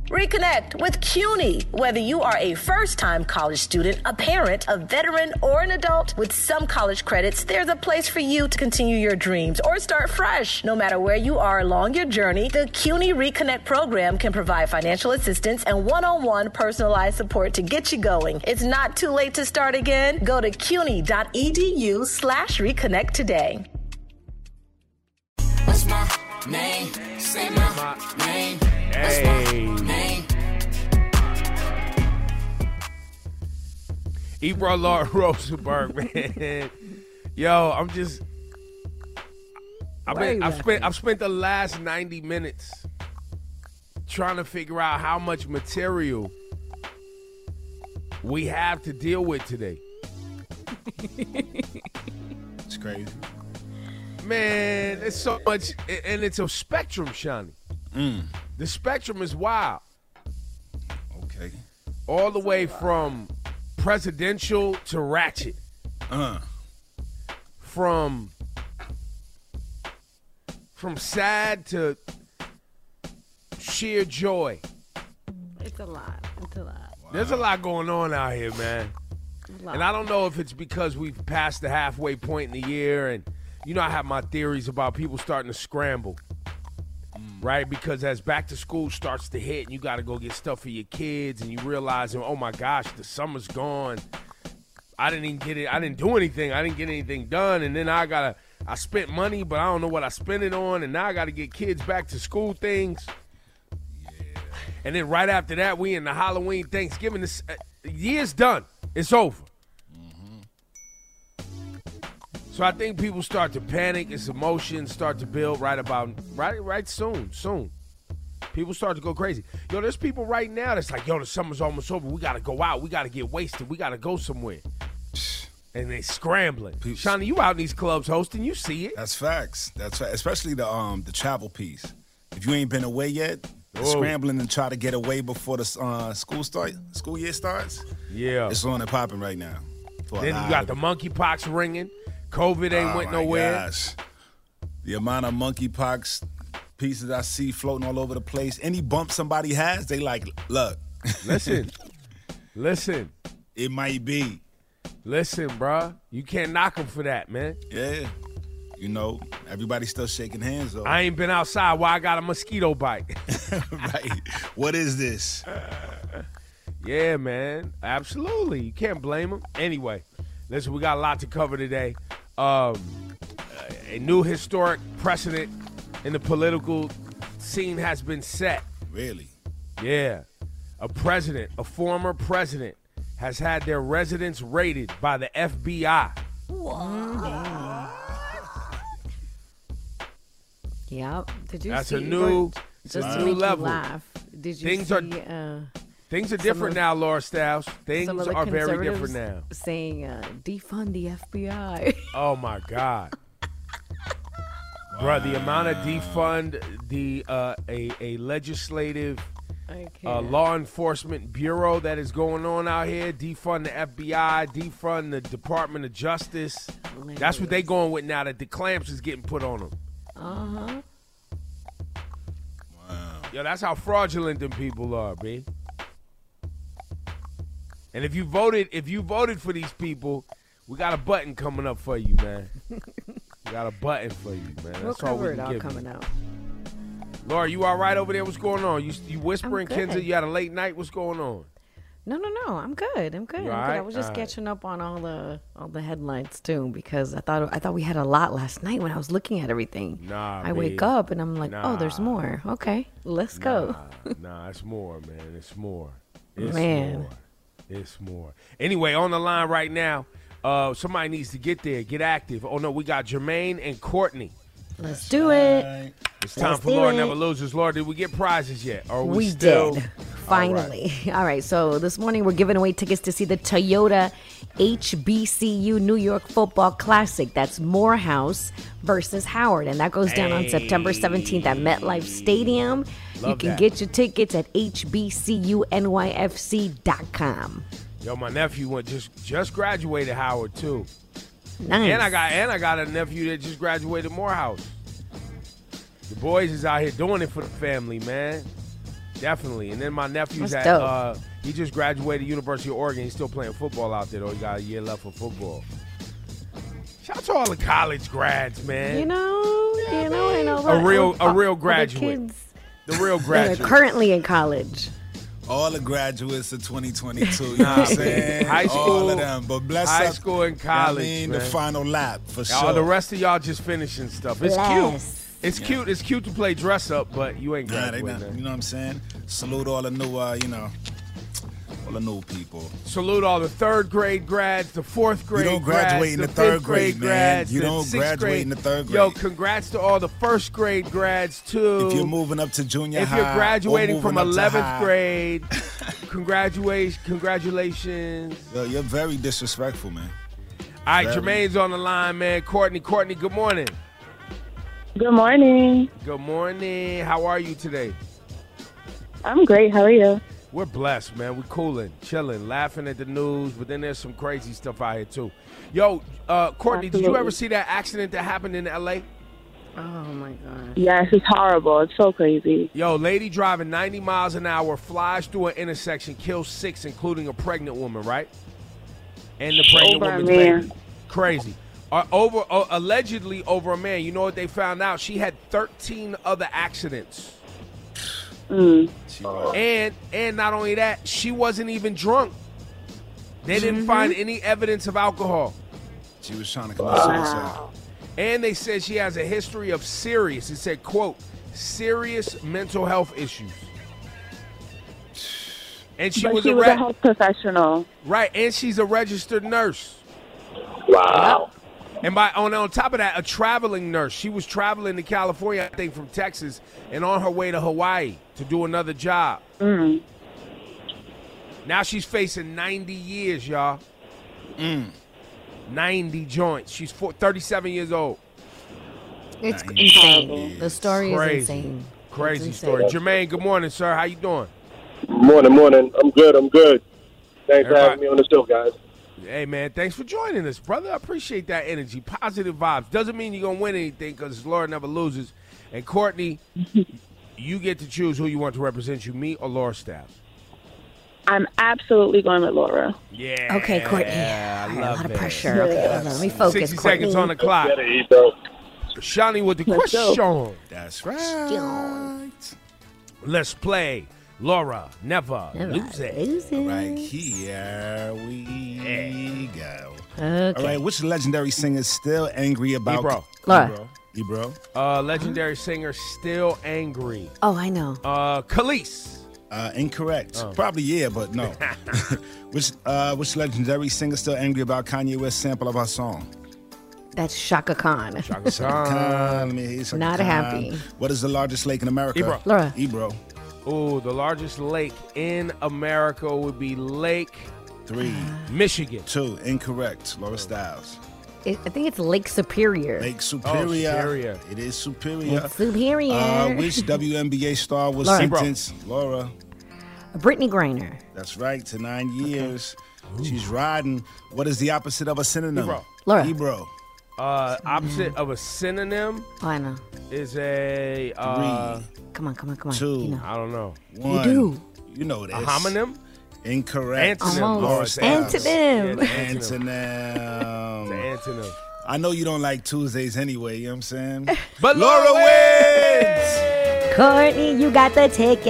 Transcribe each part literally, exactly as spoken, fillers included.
Reconnect with CUNY. Whether you are a first-time college student, a parent, a veteran, or an adult, with some college credits, there's a place for you to continue your dreams or start fresh. No matter where you are along your journey, the CUNY Reconnect program can provide financial assistance and one-on-one personalized support to get you going. It's not too late to start again. Go to cuny.edu slash reconnect today. What's my name? Say my name. Hey. Ebro Lord Rosenberg, man. Yo, I'm just I've been I've spent I've spent the last ninety minutes trying to figure out how much material we have to deal with today. It's crazy. Man, it's so much, and it's a spectrum, Shani. Mm. The spectrum is wild. Okay. All the way from presidential to ratchet. Uh. From from sad to sheer joy. It's a lot. It's a lot. Wow. There's a lot going on out here, man. And I don't know if it's because we've passed the halfway point in the year, and you know I have my theories about people starting to scramble. Right, because as back to school starts to hit and you got to go get stuff for your kids and you realize, oh my gosh, the summer's gone. I didn't even get it. I didn't do anything. I didn't get anything done. And then I got to, I spent money, but I don't know what I spent it on. And now I got to get kids back to school things. Yeah. And then right after that, we in the Halloween, Thanksgiving. This uh, year's done. It's over. So I think people start to panic. Its emotions start to build right about right right soon, soon. People start to go crazy. Yo, there's people right now that's like, yo, the summer's almost over. We got to go out. We got to get wasted. We got to go somewhere. And they scrambling. People, Shawnee, you out in these clubs hosting. You see it. That's facts. That's fact. Especially the um the travel piece. If you ain't been away yet, scrambling and try to get away before the uh, school start, school year starts. Yeah. It's on and popping right now. Then you got the monkeypox ringing. COVID ain't oh went my nowhere. Gosh. The amount of monkeypox pieces I see floating all over the place. Any bump somebody has, they like, look. Listen. Listen. It might be. Listen, bruh. You can't knock them for that, man. Yeah. You know, everybody's still shaking hands, though. I ain't been outside while I got a mosquito bite. Right. What is this? Yeah, man. Absolutely. You can't blame them. Anyway, listen, we got a lot to cover today. Um, a new historic precedent in the political scene has been set. Really? Yeah. A president, a former president, has had their residence raided by the F B I. Wow. Yep. Did you That's see? a new, Just a to new make level. You laugh. Did you Things see? are uh, things are different of, now, Laura Stiles. Things some of the are very different now. Saying uh, defund the F B I. Oh my God. Wow. Bruh, the amount of defund the uh, a a legislative uh, law enforcement bureau that is going on out here, defund the F B I, defund the Department of Justice. Hilarious. That's what they going with now, that the clamps is getting put on them. Uh-huh. Wow. Yo, that's how fraudulent them people are, B. And if you voted, if you voted for these people, we got a button coming up for you, man. We got a button for you, man. That's we'll all cover we it can all give coming you. out. Laura, you all right over there? What's going on? You you whispering, I'm good. Kenza? You had a late night? What's going on? No, no, no. I'm good. I'm good. I'm good. Right? I was just all catching right. up on all the all the headlines too, because I thought I thought we had a lot last night when I was looking at everything. Nah, I B. wake up and I'm like, nah. oh, there's more. Okay, let's nah, go. Nah, it's more, man. It's more. It's man. more. It's more. Anyway, on the line right now, uh, somebody needs to get there, get active. Oh no, we got Jermaine and Courtney. Let's do it. It's time Let's for Laura it. Never Loses. Laura, did we get prizes yet? Or are we, we still... did. Finally. All right. All right. So this morning we're giving away tickets to see the Toyota H B C U New York Football Classic. That's Morehouse versus Howard. And that goes down hey. on September seventeenth at MetLife Stadium. Love you can that. get your tickets at H B C U N Y F C dot com. Yo, my nephew went just just graduated Howard too. Nice. And I got and I got a nephew that just graduated Morehouse. The boys is out here doing it for the family, man. Definitely. And then my nephew's That's at, dope. uh, he just graduated University of Oregon. He's still playing football out there, though. He got a year left for football. Shout out to all the college grads, man. You know, you know, I know. A real- a all- real all the graduate. kids The real that are graduate. currently in college. All the graduates of twenty twenty-two, you know what I'm saying? High All school- of them. But bless high up, school and you know what I college, mean, man. the final lap for All sure. the rest of y'all just finishing stuff. It's Bless. cute. It's cute. It's cute to play dress up, but you ain't Nah, they graduating. not, man. you know what I'm saying? Salute all the new, uh, you know, all the new people. Salute all the third grade grads, the fourth grade don't graduate in grads, the the third fifth grade grade, man. grads, You the don't sixth graduate grade. in the third Yo, grade. congrats to all the first grade grads too. If you're moving up to junior If high, you're graduating or from moving up to eleventh high, grade, congratulations, congratulations. Yo, you're very disrespectful, man. All right, Very. Jermaine's on the line, man. Courtney, Courtney, good morning. Good morning. Good morning. How are you today? I'm great. How are you? We're blessed, man. We're cooling, chilling, laughing at the news, but then there's some crazy stuff out here, too. Yo, uh, Courtney, did you Absolutely. ever see that accident that happened in L A? Oh my God. Yes, it's horrible. It's so crazy. Yo, lady driving ninety miles an hour, flies through an intersection, kills six, including a pregnant woman, right? And the pregnant Over a woman's man. baby. Crazy. Uh, over uh, allegedly over a man. You know what they found out? She had thirteen other accidents. Mm. And and not only that, she wasn't even drunk. They didn't Mm-hmm. find any evidence of alcohol. She was trying to commit suicide. And they said she has a history of serious, it said, quote, serious mental health issues. And she But was she a was re- a health professional. right, and she's a registered nurse. Wow. And by on on top of that, a traveling nurse. She was traveling to California, I think, from Texas, and on her way to Hawaii to do another job. Mm. Now she's facing ninety years, y'all. Mm. ninety joints. She's four, thirty-seven years old. It's Nice. insane. The story Crazy. is insane. Crazy It's story. insane. Jermaine, good morning, sir. How you doing? Morning, morning. I'm good. I'm good. Thanks for Everybody- having me on the show, guys. Hey, man, thanks for joining us, brother. I appreciate that energy. Positive vibes. Doesn't mean you're going to win anything because Laura never loses. And Courtney, you get to choose who you want to represent you, me or Laura Stiles. I'm absolutely going with Laura. Yeah. Okay, Courtney. I All right, a love lot of it. pressure. Okay, hold on. Let me focus. sixty Courtney. seconds on the clock. Better, Ebo. Shawnee with the Let's go. question. That's right. Let's play. Laura, never, Never lose it. lose it. Right here we go. Okay. All right, which legendary singer is still angry about... Ebro. Laura. Ebro. Uh, legendary singer, still angry. Oh, I know. Uh, Khalees. Uh, incorrect. Oh. Probably yeah, but no. which uh, which legendary singer still angry about Kanye West's sample of our song? That's Shaka Khan. Shaka Khan, Khan. let me hear Shaka Not Khan. happy. What is the largest lake in America? Ebro. Laura. Ebro. Ooh, the largest lake in America would be Lake Three, Michigan. two, incorrect. Laura Styles. It, I think it's Lake Superior. Lake Superior. Superior. It is Superior. Lake Superior. Uh, which W N B A star was Laura. Ebro. sentenced? Laura. Brittany Griner. That's right, to nine years. She's riding. What is the opposite of a synonym? Ebro. Laura. Ebro. Uh, opposite of a synonym Oh, I know. is a, uh, Three, Come on, come on, come on. Two. You know. I don't know, one. do. You know this. a homonym? Incorrect. Antonym. Almost. Laura Styles. Antonym. Yeah, it's an Antonym. It's an antonym. I know you don't like Tuesdays anyway, you know what I'm saying? But Laura Laura wins! Courtney, you got the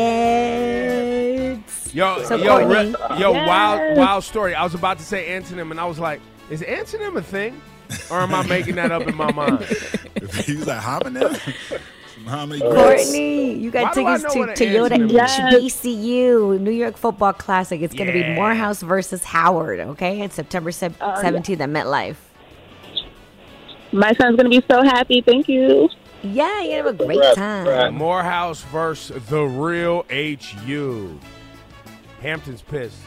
tickets. Yo, So, yo, Courtney. re- yo, Yes. wild, wild story. I was about to say antonym, and I was like, is antonym a thing? Or am I making that up in my mind? He was like, homonym? How many Courtney, you got Why do I tickets know to what an Toyota antonym is? H B C U New York Football Classic. It's going to Yeah. be Morehouse versus Howard, okay? It's September sev- Uh, yeah. seventeenth at MetLife. My son's going to be so happy. Thank you. Yeah, you have a great Congrats, time. congrats. Morehouse versus the real H U. Hampton's pissed.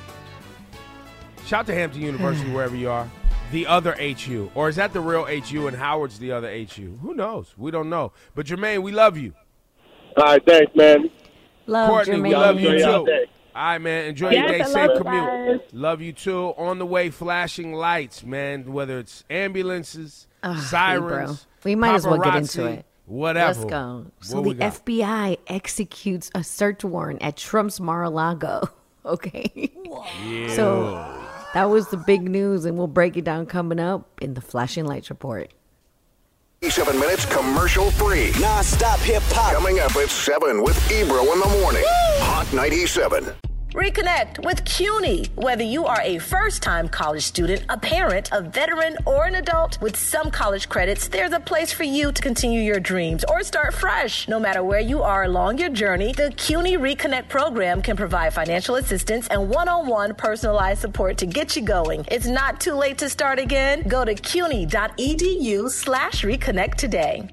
Shout to Hampton University, wherever you are. The other H U. Or is that the real H U and Howard's the other H U? Who knows? We don't know. But Jermaine, we love you. All right, thanks, man. Love Courtney, Jermaine. we love you Enjoy too. y'all day. All right, man. Enjoy Yes, your day. I Safe love you commute. guys. Love you too. On the way, flashing lights, man. Whether it's ambulances, Ah, sirens. bro. We might as well get paparazzi. into it. Whatever. Let's go. So What the we got? F B I executes a search warrant at Trump's Mar-a-Lago. Okay. Yeah. So that was the big news, and we'll break it down coming up in the Flashing Lights Report. Seven minutes commercial free. Non-stop hip hop. Coming up at seven with Ebro in the morning. Hot ninety-seven. Reconnect with CUNY. Whether you are a first-time college student, a parent, a veteran, or an adult, with some college credits, there's a place for you to continue your dreams or start fresh. No matter where you are along your journey, the CUNY Reconnect program can provide financial assistance and one-on-one personalized support to get you going. It's not too late to start again. Go to cuny.edu slash reconnect today.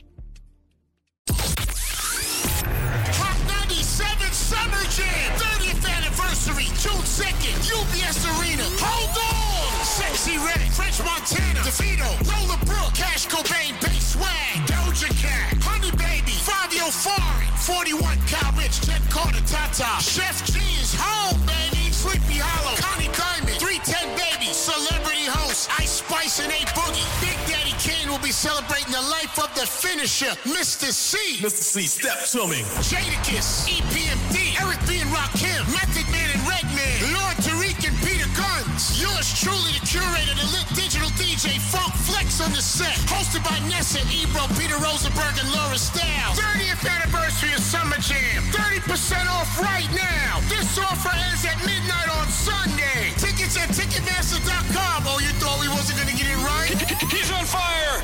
Summer Jam, thirtieth anniversary, June second, U B S Arena. Hold on! Sexy Red, French Montana, DeVito, Lola Brooke, Cash Cobain, Bass Swag, Doja Cat, Honey Baby, Fabio Fari, forty-one Cal Rich, Jet Carter, Tata, Chef G's home, baby, Sleepy Hollow, Connie Diamond, three ten Baby, Celebrity Host, Ice Spice and A Boogie. Big Daddy Kane will be celebrating the life of the finisher, Mister C. Mister C, step to me. Jadakiss, E P M D, Eric B. and Rakim, Method Man and Redman, Lord Tariq and Peter Guns. Yours truly, the curator, the lit digital D J, Funk Flex on the set. Hosted by Nessa, Ebro, Peter Rosenberg, and Laura Stiles. thirtieth anniversary of Summer Jam. thirty percent off right now. This offer ends at midnight on Sunday. Tickets at Ticketmaster dot com. Oh, you thought we wasn't going to get it right? He's on fire.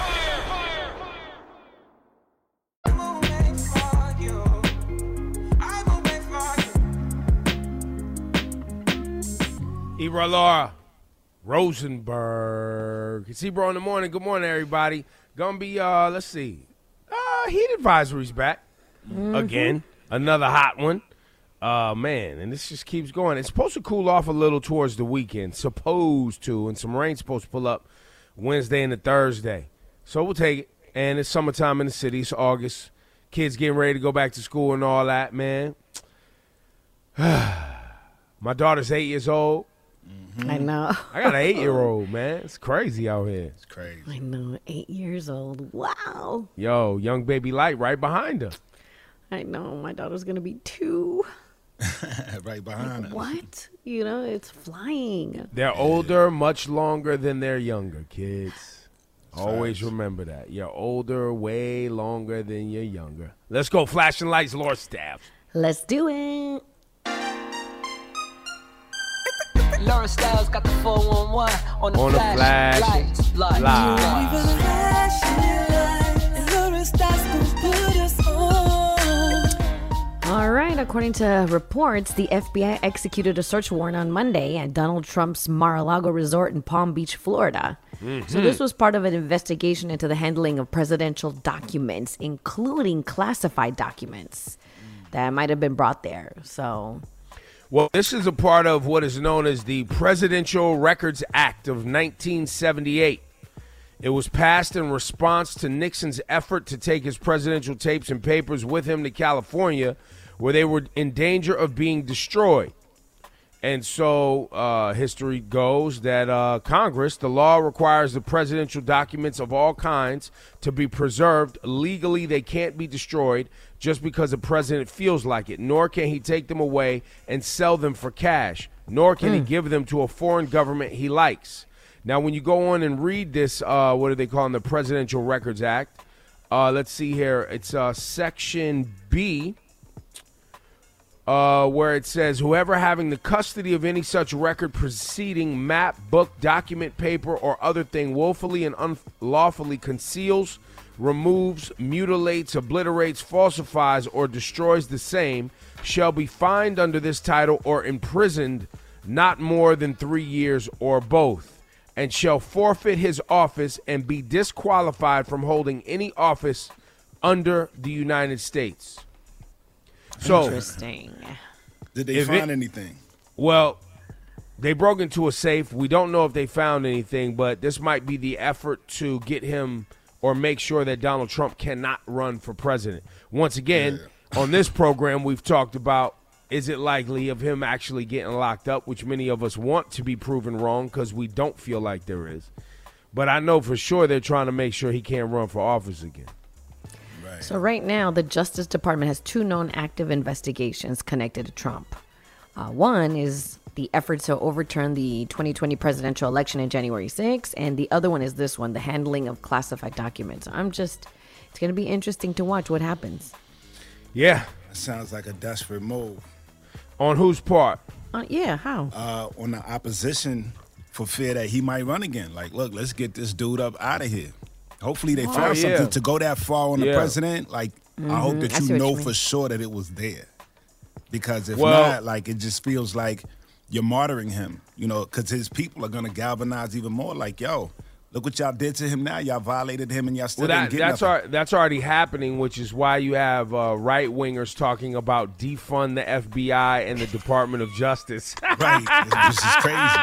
Ebro Laura Rosenberg. It's Ebro in the morning. Good morning, everybody. Gonna be, uh, let's see, uh, heat advisory's back Mm-hmm. again. Another hot one. Uh, man, and this just keeps going. It's supposed to cool off a little towards the weekend. Supposed to, and some rain's supposed to pull up Wednesday and the Thursday. So we'll take it. And it's summertime in the city. It's August. Kids getting ready to go back to school and all that, man. My daughter's eight years old. Mm-hmm. I know. I got an eight-year-old, man. It's crazy out here. It's crazy. I know. Eight years old. Wow. Yo, young baby Light right behind her. I know. My daughter's going to be two. Right behind her. What? You know, it's flying. They're older much longer than they're younger, kids. That's Always facts. remember that. You're older way longer than you're younger. Let's go. Flashing lights, Lord Staff. Let's do it. Laura Styles got the four one one on the On the flash, flashing lights, lights, lights. All right. According to reports, the F B I executed a search warrant on Monday at Donald Trump's Mar-a-Lago resort in Palm Beach, Florida. Mm-hmm. So this was part of an investigation into the handling of presidential documents, including classified documents that might have been brought there. So... Well, this is a part of what is known as the Presidential Records Act of nineteen seventy-eight. It was passed in response to Nixon's effort to take his presidential tapes and papers with him to California, where they were in danger of being destroyed. And so uh, history goes that uh, Congress, the law requires the presidential documents of all kinds to be preserved. Legally, they can't be destroyed just because the president feels like it, nor can he take them away and sell them for cash, nor can mm. he give them to a foreign government he likes. Now, when you go on and read this, uh, what do they call it, the Presidential Records Act, uh, let's see here, it's uh, Section B, Uh, where it says, whoever having the custody of any such record proceeding, map, book, document, paper, or other thing willfully and unlawfully conceals, removes, mutilates, obliterates, falsifies, or destroys the same shall be fined under this title or imprisoned not more than three years or both, and shall forfeit his office and be disqualified from holding any office under the United States. So, interesting. Did they find it, anything? Well, they broke into a safe. We don't know if they found anything, but this might be the effort to get him or make sure that Donald Trump cannot run for president. Once again, yeah. on this program, we've talked about, is it likely of him actually getting locked up, which many of us want to be proven wrong because we don't feel like there is. But I know for sure they're trying to make sure he can't run for office again. So right now, the Justice Department has two known active investigations connected to Trump. Uh, one is the effort to overturn the twenty twenty presidential election in January sixth, and the other one is this one, the handling of classified documents. I'm just, it's going to be interesting to watch what happens. Yeah. It sounds like a desperate move. On whose part? Uh, yeah, how? Uh, on the opposition for fear that he might run again. Like, look, let's get this dude up out of here. Hopefully they Oh, found yeah. something to go that far on the Yeah. president. Like, I hope that I see you what know you mean. for sure that it was there. Because if Well- not, like, it just feels like you're martyring him, you know, because his people are going to galvanize even more. Like, yo, look what y'all did to him now. Y'all violated him and y'all still Well, didn't that, get that's nothing. ar- that's already happening, which is why you have uh, right wingers talking about defund the F B I and the Department of Justice. Right. This is crazy.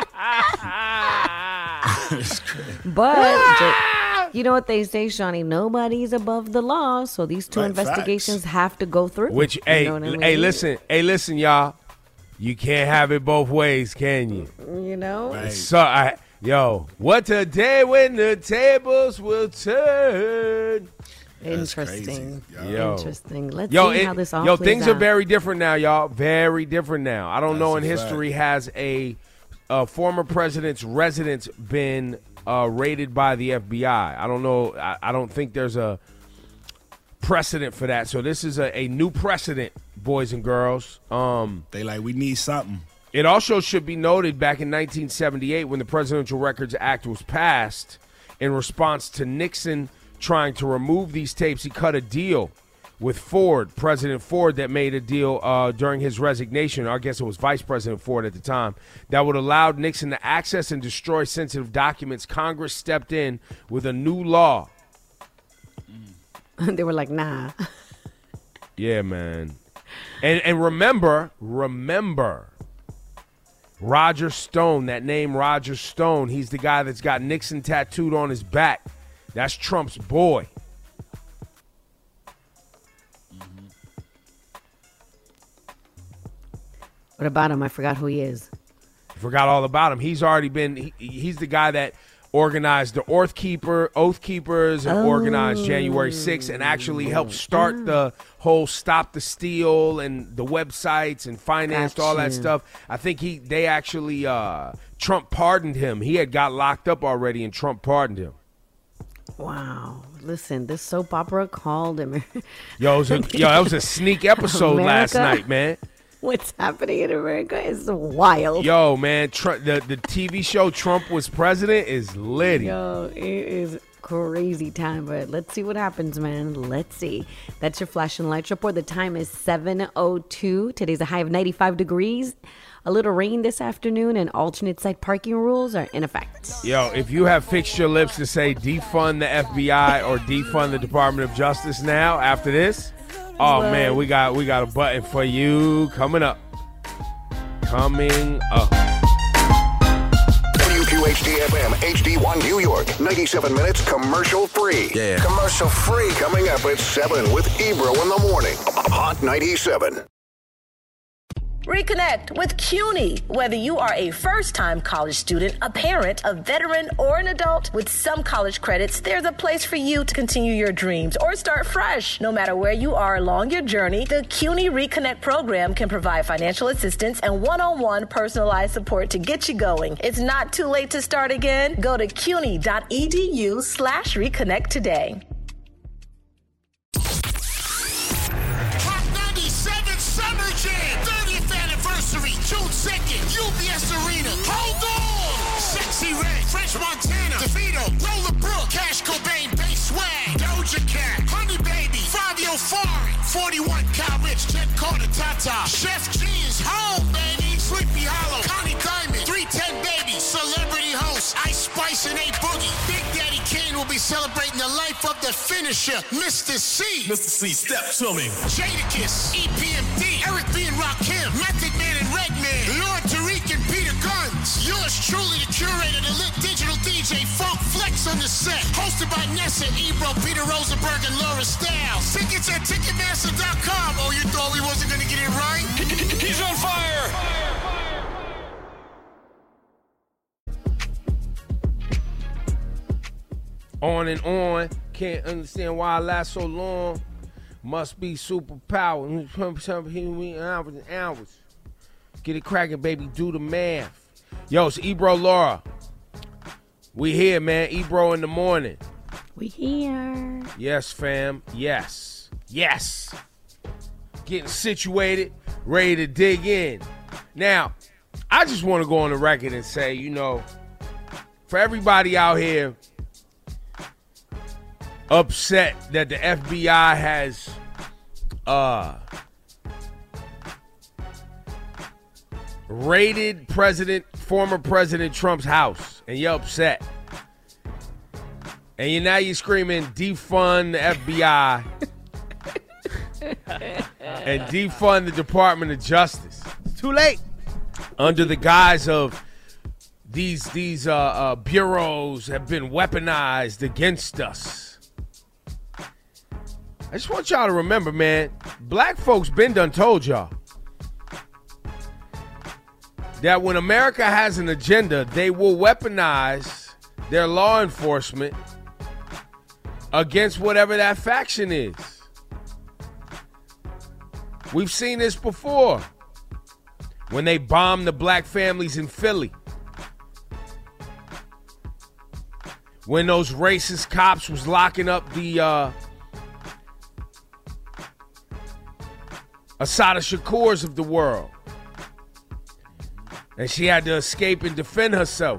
It's crazy. But ju- you know what they say, Shawnee? Nobody's above the law. So these two Right, investigations facts. have to go through. Which, You hey, know what I mean? hey, listen, hey, listen, y'all. You can't have it both ways, can you? You know? Right. So, I, yo, what a day when the tables will turn. Interesting. crazy. Yo. Interesting. Let's Yo, see it- how this all yo, plays things out. are very different now, y'all. Very different now. I don't know in That's a history has a, a former president's residence been uh, raided by the F B I. I don't know. I, I don't think there's a precedent for that. So this is a, a new precedent, boys and girls. Um, They like, we need something. It also should be noted back in nineteen seventy-eight when the Presidential Records Act was passed in response to Nixon trying to remove these tapes, he cut a deal with Ford, President Ford, that made a deal uh, during his resignation. I guess it was Vice President Ford at the time, that would allow Nixon to access and destroy sensitive documents. Congress stepped in with a new law. They were like, nah. Yeah, man. And and remember, remember, Roger Stone, that name Roger Stone, he's the guy that's got Nixon tattooed on his back. That's Trump's boy. What about him? I forgot who he is. Forgot all about him. He's already been, he, he's the guy that organized the Oath Keeper, Oath Keepers and Oh. organized January sixth and actually helped start the whole Stop the Steal and the websites and financed all that Gotcha. stuff. I think he, they actually, uh, Trump pardoned him. He had got locked up already and Trump pardoned him. Wow. Listen, this soap opera called him. Yo, it was a, yo, that was a sneak episode last America? night, man. What's happening in America is wild. Yo, man, Tr- the, the T V show Trump Was President is litty. Yo, it is crazy time, but let's see what happens, man. Let's see. That's your flash and lights report. The time is seven oh two. Today's a high of ninety-five degrees. A little rain this afternoon, and alternate site parking rules are in effect. Yo, if you have fixed your lips to say defund the F B I or defund the Department of Justice now after this, oh What? man, we got we got a button for you coming up. Coming up. W Q H D F M H D one New York. ninety-seven minutes commercial free. Yeah. Commercial free coming up at seven with Ebro in the morning. Hot ninety-seven. Reconnect with CUNY. Whether you are a first-time college student, a parent, a veteran, or an adult, with some college credits, there's a place for you to continue your dreams or start fresh. No matter where you are along your journey, the CUNY Reconnect program can provide financial assistance and one-on-one personalized support to get you going. It's not too late to start again. Go to cuny.edu slash reconnect today. Hot ninety-seven Summer Jam, thirtieth anniversary, June second, U B S Arena. Hold on! Sexy Red, French Montana, DeVito, Roller Brook, Cash Cobain, Bass Swag, Doja Cat, Honey Baby, Fabio Fari, forty-one Cal Rich, Jet Carter, Tata, Chef G is home, baby, Sleepy Hollow, Connie Diamond, three ten Baby, Celebrity Host, Ice Spice and A Boogie. Big Daddy Kane will be celebrating the life of the finisher, Mister C. Mister C, step to me. Jadakiss, E P M D, Eric B. and Rakim, Method Man and Redman, Lord Tariq and Peter Guns. Yours truly, the curator, the lit digital D J, Funk Flex on the set. Hosted by Nessa, Ebro, Peter Rosenberg, and Laura Stiles. Tickets at Ticketmaster dot com. Oh, you thought we wasn't going to get it right? He's on fire. On and on. Can't understand why I last so long. Must be superpower. Hours and hours. Get it cracking, baby. Do the math. Yo, it's Ebro Laura. We here, man. Ebro in the morning. We here. Yes, fam. Yes. Yes. Getting situated, ready to dig in. Now, I just want to go on the record and say, you know, for everybody out here upset that the F B I has uh, raided President, former President Trump's house, and you're upset. And you now you're screaming, defund the F B I and defund the Department of Justice. Too late. Under the guise of these these uh, uh, bureaus have been weaponized against us. I just want y'all to remember, man, black folks been done told y'all that when America has an agenda, they will weaponize their law enforcement against whatever that faction is. We've seen this before. When they bombed the black families in Philly. When those racist cops was locking up the uh, Assata Shakurs of the world. And she had to escape and defend herself.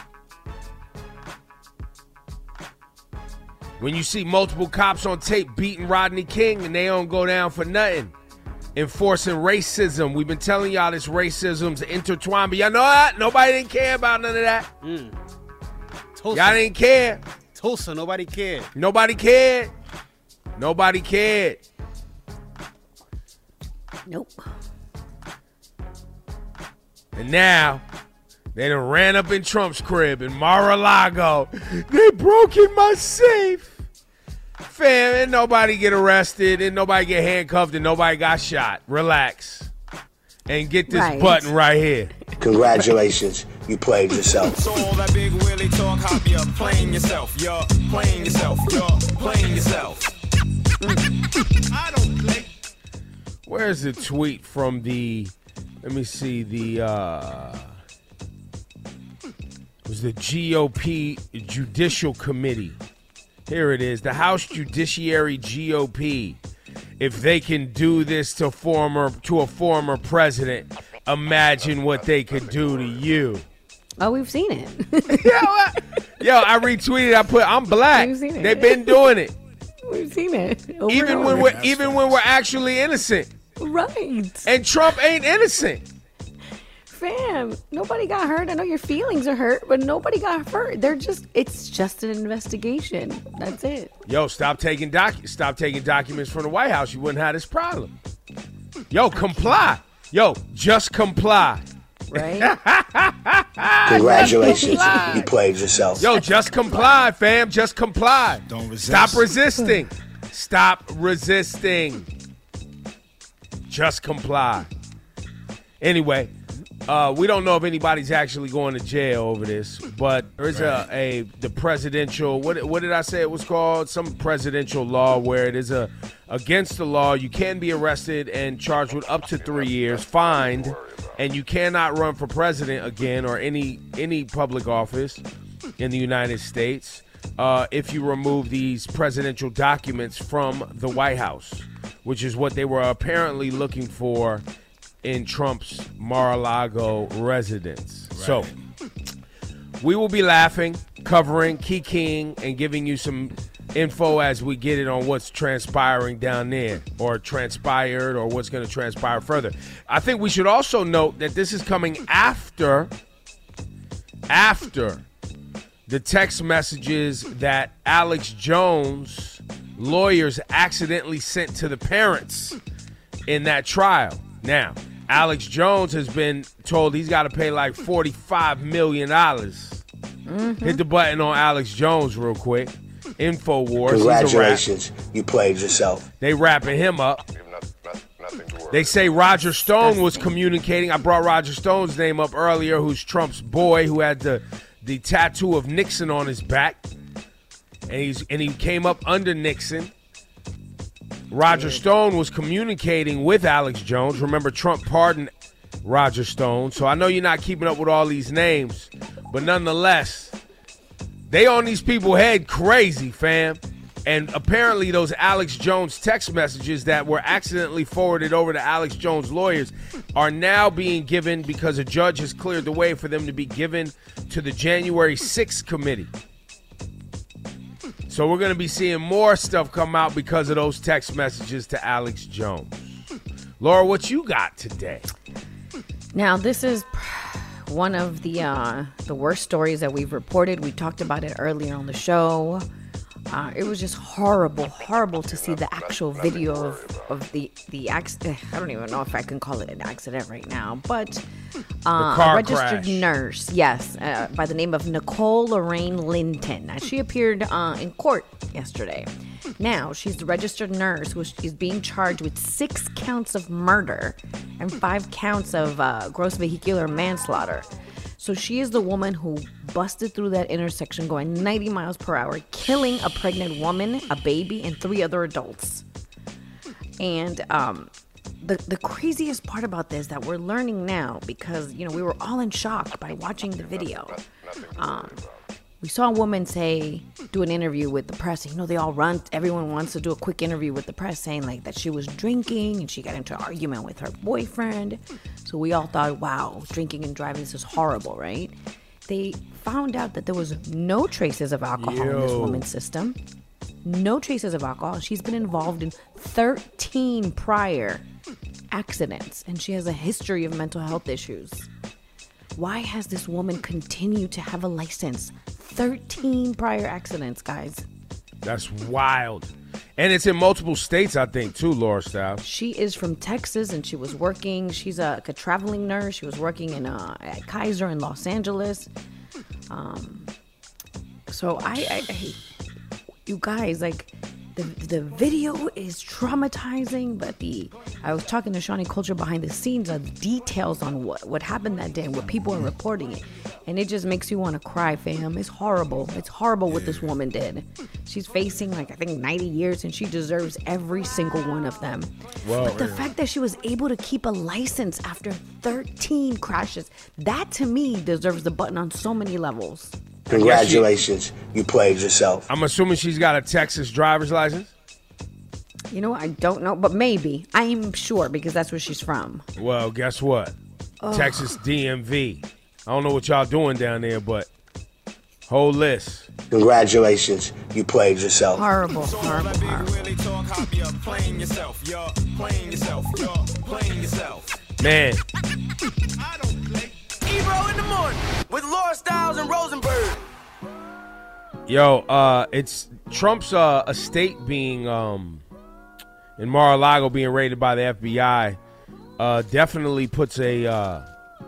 When you see multiple cops on tape beating Rodney King and they don't go down for nothing. Enforcing racism. We've been telling y'all this racism's intertwined, but y'all know that? Nobody didn't care about none of that. Mm. Y'all didn't care. Tulsa, nobody cared. Nobody cared. Nobody cared. Nope. And now, they done ran up in Trump's crib in Mar-a-Lago. They broke in my safe. Fam, and nobody get arrested, and nobody get handcuffed, and nobody got shot. Relax. And get this Right. button right here. Congratulations, you played yourself. So all that big Willie talk, hop, you're playing yourself. You're playing yourself. You're playing yourself. I don't play. Where's the tweet from the, let me see, the, uh, it was the G O P Judicial Committee. Here it is. The House Judiciary G O P. If they can do this to former to a former president, imagine what they could do to you. Oh, we've seen it. yo, I, yo, I retweeted. I put, I'm black. We've seen it. They've been doing it. We've seen it. Over Even and when over. we're even when we're actually innocent. Right. And Trump ain't innocent. Fam, nobody got hurt. I know your feelings are hurt, but nobody got hurt. They're just, it's just an investigation. That's it. Yo, stop taking doc stop taking documents from the White House. You wouldn't have this problem. Yo, comply. Yo, just comply. Right? Congratulations, Comply. you played yourself. Yo, just comply, fam. Just comply. Don't resist. Stop resisting. Stop resisting. Just comply. Anyway, uh, we don't know if anybody's actually going to jail over this, but there's a, a the presidential, what what did I say it was called? Some presidential law where it is a against the law. You can be arrested and charged with up to three years, fined, and you cannot run for president again or any any public office in the United States uh, if you remove these presidential documents from the White House, which is what they were apparently looking for in Trump's Mar-a-Lago residence. Right. So we will be laughing, covering, keying, and giving you some info as we get it on what's transpiring down there or transpired or what's going to transpire further. I think we should also note that this is coming after, after the text messages that Alex Jones lawyers accidentally sent to the parents in that trial. Now, Alex Jones has been told he's got to pay like forty-five million dollars. Mm-hmm. Hit the button on Alex Jones real quick. InfoWars. Congratulations, you played yourself. They wrapping him up. They say Roger Stone was communicating. I brought Roger Stone's name up earlier, who's Trump's boy, who had the, the tattoo of Nixon on his back. and he's and he came up under Nixon. Roger Stone was communicating with Alex Jones. Remember, Trump pardoned Roger Stone. So I know you're not keeping up with all these names, but nonetheless, they on these people's head crazy, fam. And apparently those Alex Jones text messages that were accidentally forwarded over to Alex Jones lawyers are now being given because a judge has cleared the way for them to be given to the January sixth committee. So we're going to be seeing more stuff come out because of those text messages to Alex Jones. Laura, what you got today? Now, this is one of the uh, the worst stories that we've reported. We talked about it earlier on the show. Uh, it was just horrible, horrible to see the actual video of, of the, the accident. I don't even know if I can call it an accident right now, but uh, a registered crash. nurse, yes, uh, by the name of Nicole Lorraine Linton. Now, she appeared uh, in court yesterday. Now, she's the registered nurse who is being charged with six counts of murder and five counts of uh, gross vehicular manslaughter. So she is the woman who busted through that intersection going ninety miles per hour, killing a pregnant woman, a baby, and three other adults. And um, the, the craziest part about this that we're learning now, because, you know, we were all in shock by watching the video. Um, we saw a woman say, do an interview with the press. You know, they all run. Everyone wants to do a quick interview with the press saying, like, that she was drinking and she got into an argument with her boyfriend. So we all thought, wow, drinking and driving, this is horrible, right? They found out that there was no traces of alcohol Yo. in this woman's system. No traces of alcohol. She's been involved in thirteen prior accidents, and she has a history of mental health issues. Why has this woman continued to have a license? thirteen prior accidents, guys. That's wild. And it's in multiple states, I think, too, Laura Stiles. She is from Texas, and she was working. She's a, like a traveling nurse. She was working in uh, at Kaiser in Los Angeles. Um, so I, I, I, you guys, like, the the video is traumatizing, but the I was talking to Shawnee Culture behind the scenes of details on what, what happened that day and what people are reporting it. And it just makes you want to cry, fam. It's horrible. It's horrible what this woman did. She's facing, like, I think ninety years, and she deserves every single one of them. Well, but the fact that she was able to keep a license after thirteen crashes, that to me deserves the button on so many levels. Congratulations, you played yourself. I'm assuming she's got a Texas driver's license? You know, I don't know, but maybe. I'm sure because that's where she's from. Well, guess what? Ugh. Texas D M V. I don't know what y'all doing down there, but whole list. Congratulations, you played yourself. Horrible, horrible, horrible. Man. Ebro in the morning with Laura Stiles and Rosenberg. Yo, uh, it's Trump's uh, estate being um, in Mar-a-Lago being raided by the F B I. Uh, definitely puts a, uh,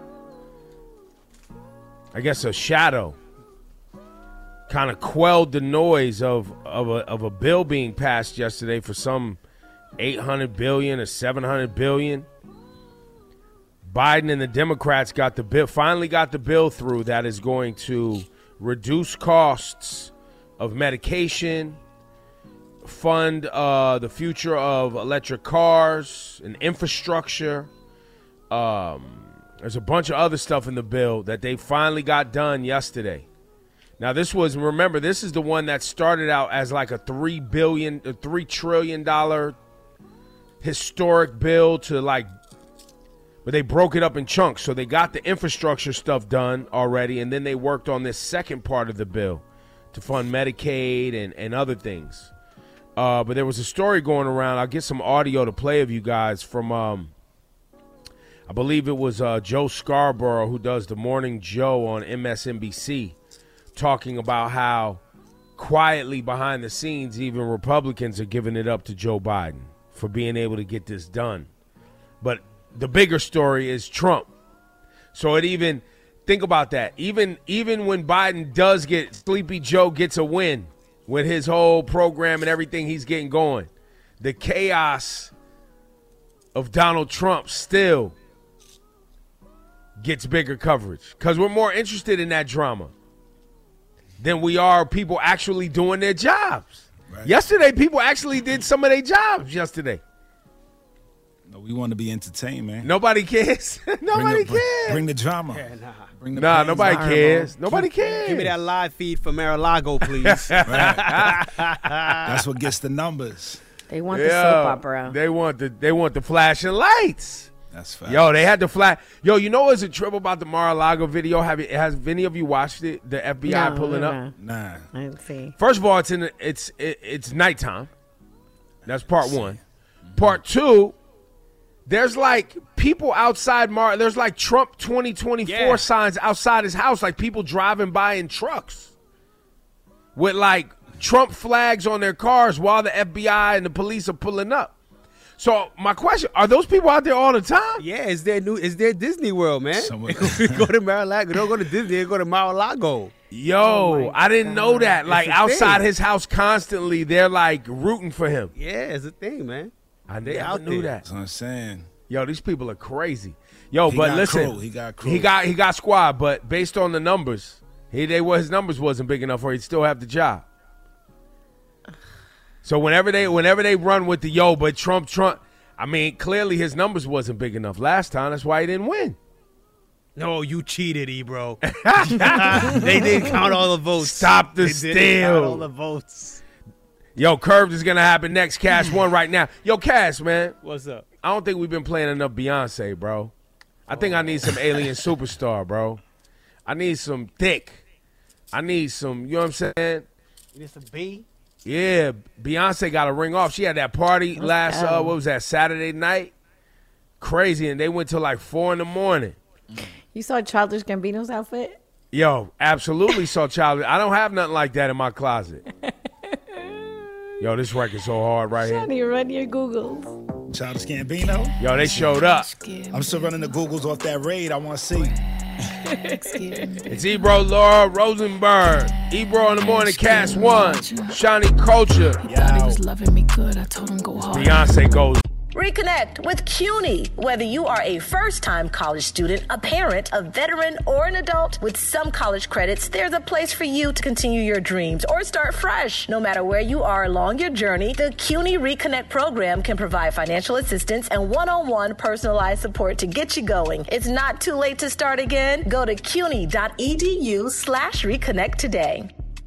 I guess, a shadow. Kind of quelled the noise of of a of a bill being passed yesterday for some eight hundred billion or seven hundred billion. Biden and the Democrats got the bill, finally got the bill through that is going to reduce costs of medication, fund uh, the future of electric cars and infrastructure. Um, there's a bunch of other stuff in the bill that they finally got done yesterday. Now, this was, remember, this is the one that started out as like a three billion, a three trillion dollar historic bill to like. But they broke it up in chunks, so they got the infrastructure stuff done already, and then they worked on this second part of the bill to fund Medicaid and, and other things. Uh, but there was a story going around. I'll get some audio to play of you guys from, um, I believe it was uh, Joe Scarborough, who does the Morning Joe on M S N B C, talking about how quietly behind the scenes, even Republicans are giving it up to Joe Biden for being able to get this done. But the bigger story is Trump. So it even, think about that. Even even when Biden does get, Sleepy Joe gets a win with his whole program and everything he's getting going, the chaos of Donald Trump still gets bigger coverage because we're more interested in that drama. than we are people actually doing their jobs. Right. Yesterday, people actually did some of their jobs yesterday. No, we want to be entertained, man. Nobody cares. Nobody bring the, cares. Bring the drama. Yeah, nah. Bring the nah, nobody iron, cares. bro. Nobody Give, cares. Give me that live feed for Mar-a-Lago, please. That's what gets the numbers. They want yeah, the soap opera. They want the they want the flashing lights. That's fast. Yo, they had the flash. Yo, you know what's a trip about the Mar-a-Lago video? Have you, has any of you watched it? The F B I no, pulling no, up. Nah. I didn't see. First of all, it's in the, it's it, it's nighttime. That's part one. Part two. There's like people outside Mar. There's like Trump twenty twenty-four Yeah. signs outside his house. Like people driving by in trucks with like Trump flags on their cars while the F B I and the police are pulling up. So my question: are those people out there all the time? Yeah, it's their new, it's their Disney World, man. Somewhere. Go to Mar-a-Lago. Don't go to Disney. They go to Mar-a-Lago. Yo, Oh I didn't know that. Like a outside thing. his house, constantly they're like rooting for him. Yeah, it's a thing, man. I They never out knew there. that. That's what I'm saying. Yo, these people are crazy. Yo, He but got listen, crew. He got crew. he got he got squad, but based on the numbers, he they was his numbers wasn't big enough for he'd still have the job. So whenever they whenever they run with the yo, but Trump Trump, I mean, clearly his numbers wasn't big enough last time. That's why he didn't win. No, you cheated, Ebro. They didn't count all the votes. Stop the They didn't count all steal. the votes. Yo, Curved is gonna happen next. Cash one right now. Yo, Cash, man. What's up? I don't think we've been playing enough Beyonce, bro. I think I need some alien superstar, bro. I need some thick. I need some, you know what I'm saying? You need some B? Yeah, Beyonce got a ring off. She had that party last, uh, what was that, Saturday night? Crazy, and they went till like four in the morning. You saw Childish Gambino's outfit? Yo, absolutely saw Child. I don't have nothing like that in my closet. Yo, this record's so hard right here. Johnny, run your Googles. Childish Gambino. Yo, they showed up. I'm still running the Googles off that raid. I want to see. It's Ebro, Laura Rosenberg. Ebro in the morning, Cast One. Shawnee Culture. Beyonce goes. Reconnect with CUNY. Whether you are a first-time college student, a parent, a veteran, or an adult, with some college credits, there's a place for you to continue your dreams or start fresh. No matter where you are along your journey, the CUNY Reconnect program can provide financial assistance and one-on-one personalized support to get you going. It's not too late to start again. Go to cuny.edu slash reconnect today.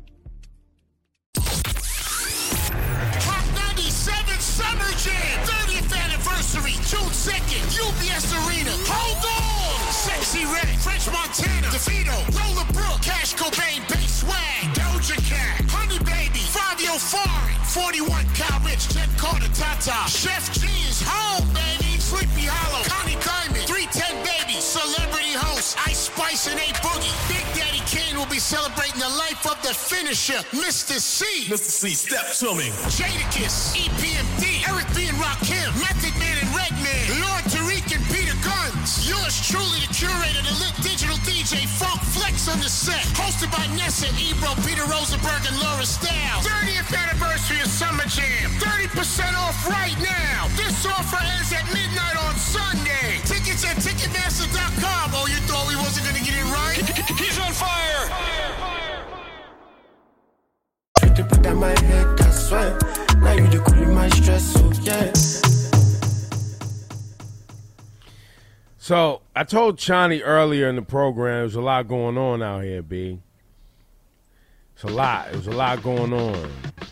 Summer Jam, thirtieth anniversary, June second, U B S Arena. Hold on! Sexy Red, French Montana, DeVito, Roller Brook, Cash Cobain, Bass Swag, Doja Cat, Honey Baby, Fabio Foreign, forty-one Cal Rich, Jen Carter, Tata, Chef G is home, baby, Sleepy Hollow, Connie Diamond, three ten Baby, Celebrity Host, Ice Spice and A Boogie. Big Daddy Kane will be celebrating the life of the finisher, Mister C. Mister C, step to me. Jadakiss, E P M D, Eric B. and Rakim, Method Man and Redman, Lord Tariq and Peter Guns. Yours truly, the curator, the lit digital D J, Funk Flex on the set. Hosted by Nessa, Ebro, Peter Rosenberg, and Laura Stiles. thirtieth anniversary of Summer Jam. thirty percent off right now. This offer ends at midnight on Sunday. Tickets at Ticketmaster dot com. Oh, you thought we wasn't going to get it right? He's on fire! Put down my head, I swear. Now you the cool in my stress, so yeah. So I told Chani earlier in the program, there's a lot going on out here, B. It's a lot. There's a lot going on.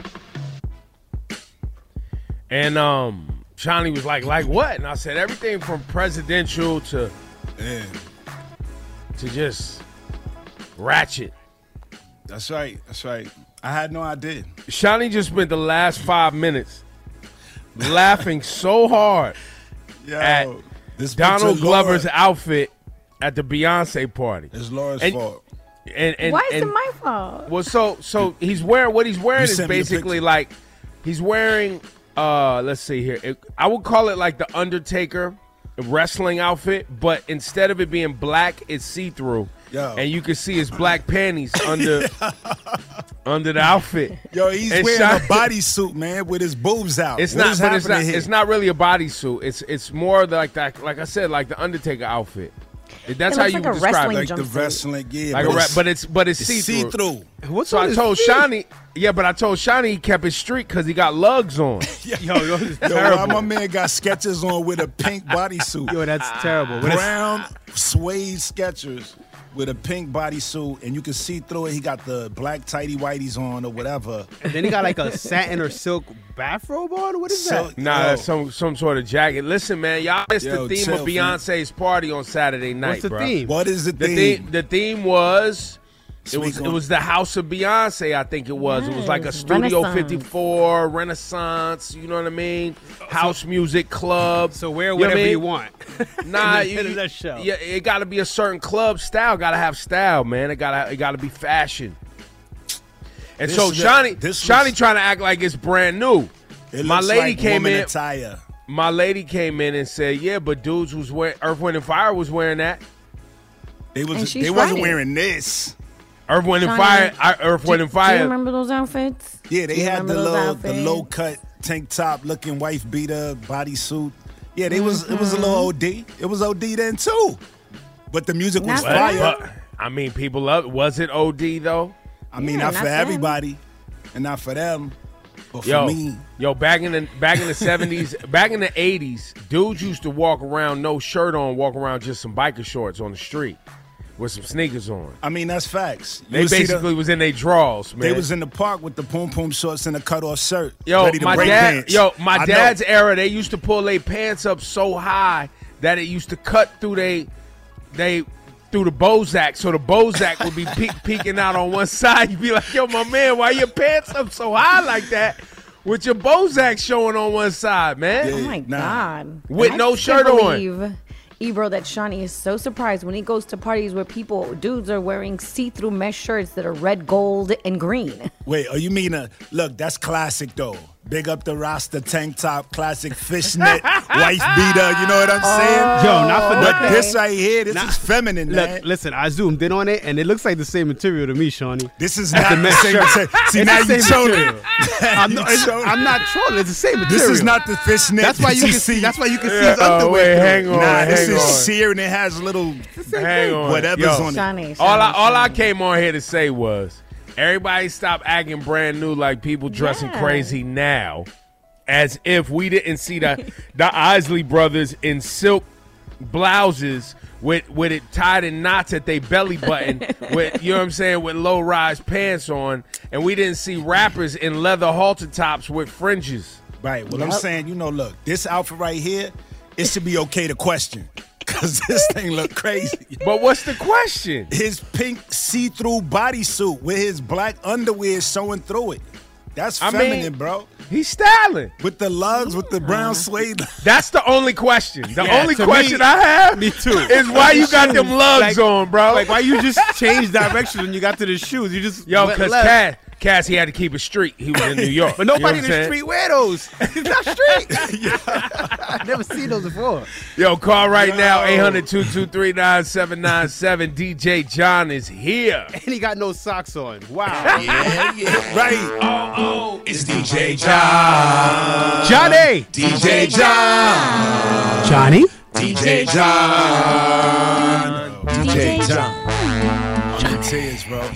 And um, Chani was like, like what? And I said, everything from presidential to, Man. to just ratchet. That's right. That's right. I had no idea. Shani just spent the last five minutes laughing so hard Yo, at this Donald picture, Laura- Glover's outfit at the Beyonce party. It's Laura's And- fault. And, and, Why is and, it my fault? Well, so so he's wearing what he's wearing You is sent me the basically picture. like he's wearing. Uh, let's see here. It, I would call it like the Undertaker wrestling outfit, but instead of it being black, it's see through, Yo. and you can see his black panties under under the outfit. Yo, he's And wearing Sha- a bodysuit, man, with his boobs out. It's What not, is but it's happening not. here? It's not really a bodysuit. It's it's more like that. Like I said, like the Undertaker outfit. That's It how looks you like a would describe wrestling it. Like the jumpsuit. wrestling, yeah. Like a but ra- it's- but it's but it's it's see-through. see-through. What's So on I his told feet? Shawnee, yeah, but I told Shawnee he kept his streak because he got lugs on. Yo, yo, this is Yo, terrible. my man got Skechers on with a pink bodysuit. Yo, that's terrible. But it's- Brown suede Skechers with a pink bodysuit, and you can see through it. He got the black tighty whities on or whatever. And then he got like a satin or silk bathrobe on. What is So- that? Nah, Yo. that's some some sort of jacket. Listen, man, y'all missed Yo, the theme chill, of Beyonce's party on Saturday night, What's the bro. theme? What is the, The theme? theme, the theme was it Speak was it on was the House of Beyonce. I think it was. It was like a Yes, Studio Renaissance. fifty-four Renaissance. You know what I mean? House music club. So wear You know whatever what I mean? you want. Nah, in the you, middle of that show. yeah, it got to be a certain club style. Got to have style, man. It got to it got to be fashion. And This so is the- Johnny, this Johnny was- trying to act like it's brand new. It My looks lady like came woman in. attire. My lady came in and said, "Yeah, but dudes was wearing Earth, Wind, and Fire was wearing that. They And was she's they wasn't right. wearing this. Earth, Wind, and Johnny, Fire. I- Earth, Wind, and Do you Fire. remember those outfits? Yeah, they Do you had the remember those little the outfits? low cut tank top looking wife beater bodysuit. Yeah, they was it was a Mm-hmm. little O D. It was O D then too. But the music was Not But- fire. but, I mean, people love. Was it O D though? I mean, Yeah, not not for them. everybody, and not for them, but for Yo, me. yo, back in the back in the seventies, back in the eighties, dudes used to walk around no shirt on, walk around just some biker shorts on the street with some sneakers on. I mean, that's facts. You They would see the- basically was in their drawers, man. They was in the park with the poom poom shorts and a cut off shirt. Yo, ready to my break dad. pants. Yo, my I know. dad's era, they used to pull their pants up so high that it used to cut through they, they, through the Bozak. So the Bozak would be peek, peeking out on one side. You'd be like, "Yo, my man, why your pants up so high like that, with your Bozak showing on one side, man?" Oh my Nah. God. With I no just shirt can't on. believe, Ebro, that Shawnee is so surprised when he goes to parties where people, dudes are wearing see-through mesh shirts that are red, gold, and green. Wait, oh, you mean a look? That's classic though. Big up the Rasta tank top, classic fishnet, wife beater. You know what I'm saying? Yo, not for But nothing. this right here, this Nah. is feminine, Look, man. listen, I zoomed in on it, and it looks like the same material to me, Shawnee. This is That's not the the mesh same shirt. material. See, It's now the you same trolling. material. I'm, You not, it's- trolling. I'm not trolling. It's the same material. This is not the fishnet. That's why that you can see. That's why you can see his Oh, underwear. wait, through hang it. on. Nah, this hang is on. sheer and it has little Hang on. whatever's Yo, on it. Shawnee, All I Shawnee, all I Shawnee. came on here to say was everybody stop acting brand new like people dressing Yeah. crazy now, as if we didn't see the the Isley brothers in silk blouses with with it tied in knots at their belly button, with you know what I'm saying, with low rise pants on, and we didn't see rappers in leather halter tops with fringes. Right. Well, I'm saying, you know, look, this outfit right here, it should be okay to question. Because this thing look crazy. But what's the question? His pink see-through bodysuit with his black underwear showing through it. That's I feminine, mean, bro. He's styling. With the lugs, with the brown suede. That's the only question. The Yeah, only to question me- I have me too. is why you got them lugs Like- on, bro. Like, why you just changed direction when you got to the shoes? You just Yo, went because left. Cass, Cass, he had to keep it street. He was in New York. But You know nobody what in I'm the saying? street wear those. It's not street. I've never seen those before. Yo, call right now, eight hundred, two two three, nine seven nine seven. D J John is here. And he got no socks on. Wow. Yeah, yeah. Right. Oh, oh, it's D J John. Johnny. D J John. Johnny. D J John. D J John. I'm tears, bro.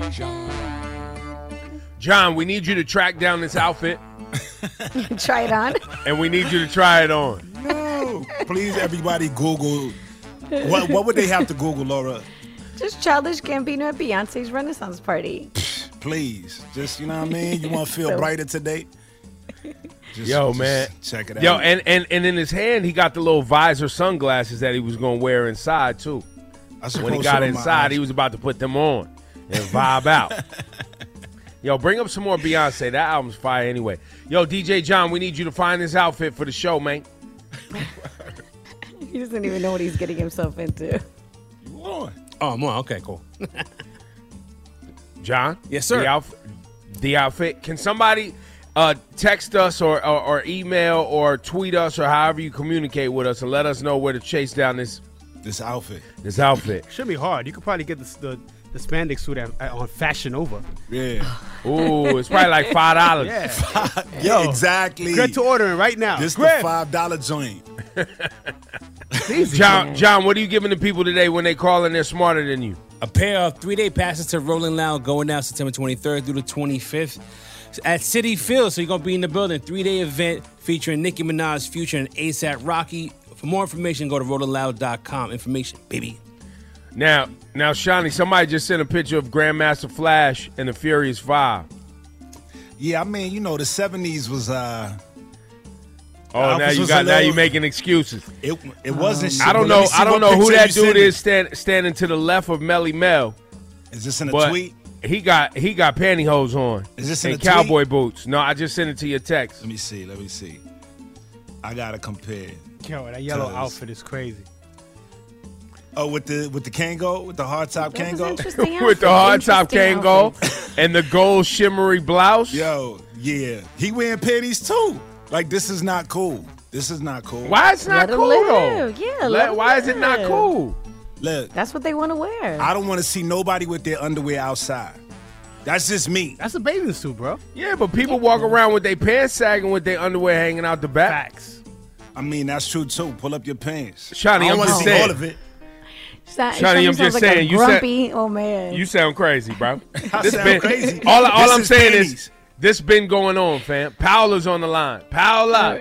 John, we need you to track down this outfit, Try it on. and we need you to try it on. No. Please, everybody, Google. What, what would they have to Google, Laura? Just Childish Gambino at Beyonce's Renaissance party. Please. Just, you know what I mean? You want to feel So- brighter today? Just, Yo, just man. Check it out. Yo, and, and, and in his hand, he got the little visor sunglasses that he was going to wear inside, too. I should When he post got it on my inside, eyes. he was about to put them on and vibe out. Yo, bring up some more Beyonce. That album's fire anyway. Yo, D J John, we need you to find this outfit for the show, man. He doesn't even know what he's getting himself into. Oh, I'm on. Okay, cool. John? Yes, sir. The outfit. The outfit. Can somebody uh, text us or, or, or email or tweet us or however you communicate with us and let us know where to chase down this This outfit. this outfit? Should be hard. You could probably get the the, the spandex suit at, at, on Fashion Nova. Yeah. Ooh, it's probably like five dollars. Yeah. Yeah, exactly. Get to ordering right now. This Grab. the five dollar joint. John, John, what are you giving the people today when they call and they're smarter than you? A pair of three-day passes to Rolling Loud going down September twenty-third through the twenty-fifth at Citi Field. So you're going to be in the building. Three-day event featuring Nicki Minaj, Future, and ASAP Rocky. For more information, go to rolling loud dot com. Information, baby. Now, now, Shawnee, somebody just sent a picture of Grandmaster Flash and the Furious Five. Yeah, I mean, you know, the seventies was... uh Oh, now you got now you making excuses. It it wasn't. I don't know. I don't know who that dude is stand, standing to the left of Melly Mel. Is this in a but tweet? He got he got pantyhose on. Is this in and a cowboy tweet? boots? No, I just sent it to your text. Let me see. Let me see. I gotta compare. Yo, that yellow outfit is crazy. Oh, with the with the Kango, with the hard top Kango, with the hard top Kango and the gold shimmery blouse. Yo, yeah, he wearing panties too. Like, this is not cool. This is not cool. Why it's not Let 'em cool live. though? Yeah, Let- let 'em why is it not live. cool? Look, That's what they want to wear. I don't want to see nobody with their underwear outside. That's just me. That's a bathing suit, bro. Yeah, but people walk around with their pants sagging with their underwear hanging out the back. Facts. I mean, that's true too. Pull up your pants. Shawnee, I I'm don't want to just see saying. all of it. Sa- Shawnee, Shawnee I'm sounds just like saying, a you said- grumpy. Oh man. You sound crazy, bro. I This sound been, crazy. All, all This I'm is saying panties. is this been going on, fam. Paola's on the line. Paola.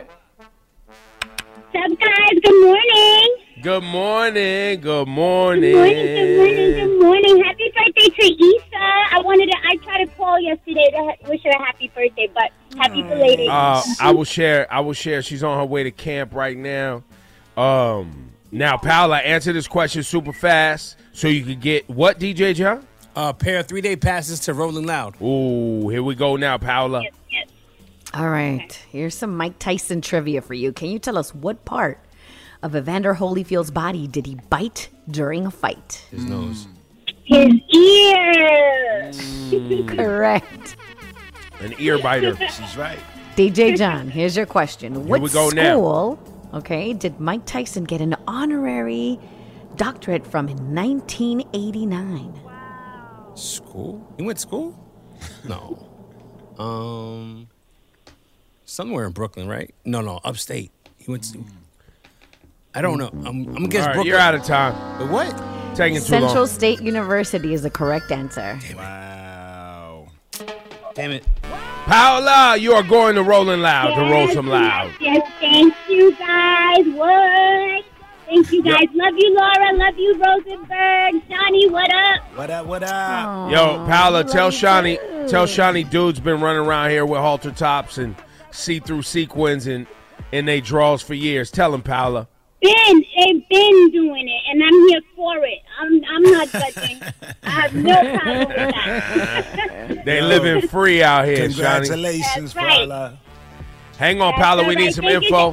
What's up, guys? Good morning. Good morning. Good morning. Good morning, good morning, good morning. Happy birthday to Issa. I wanted to, I tried to call yesterday to ha- wish her a happy birthday, but happy belated. Uh, I will share. I will share. She's on her way to camp right now. Um, now, Paola, answer this question super fast so you can get what, D J John? A pair of three-day passes to Rolling Loud. Ooh, here we go now, Paola. Yes, yes. All right. Here's some Mike Tyson trivia for you. Can you tell us what part of Evander Holyfield's body did he bite during a fight? His nose. His ear. Correct. An ear biter. She's right. D J John, here's your question. What we go now. school, okay, did Mike Tyson get an honorary doctorate from in nineteen eighty-nine? School? He went to school? No. Um, somewhere in Brooklyn, right? No, no, upstate. He went to. I don't know. I'm, I'm gonna guess All right, Brooklyn. you're out of time. But what? Taking too Central long. State University is the correct answer. Wow. Damn it. Paola, you are going to Rolling Loud to roll some loud. Yes, yes, thank you, guys. What? Thank you, guys. Love you, Laura. Love you, Rosenberg. Johnny, what up? What up? What up? Yo, Paola, tell Shawnee, tell Shawnee, dude's been running around here with halter tops and see-through sequins and and they draws for years. Tell him, Paola. Been, they've been doing it, and I'm here for it. I'm, I'm not judging. I have no problem with that. They living free out here, Shawnee. Congratulations, That's right. Paola. Hang on, That's Paola. We all need right. some Thank you. info.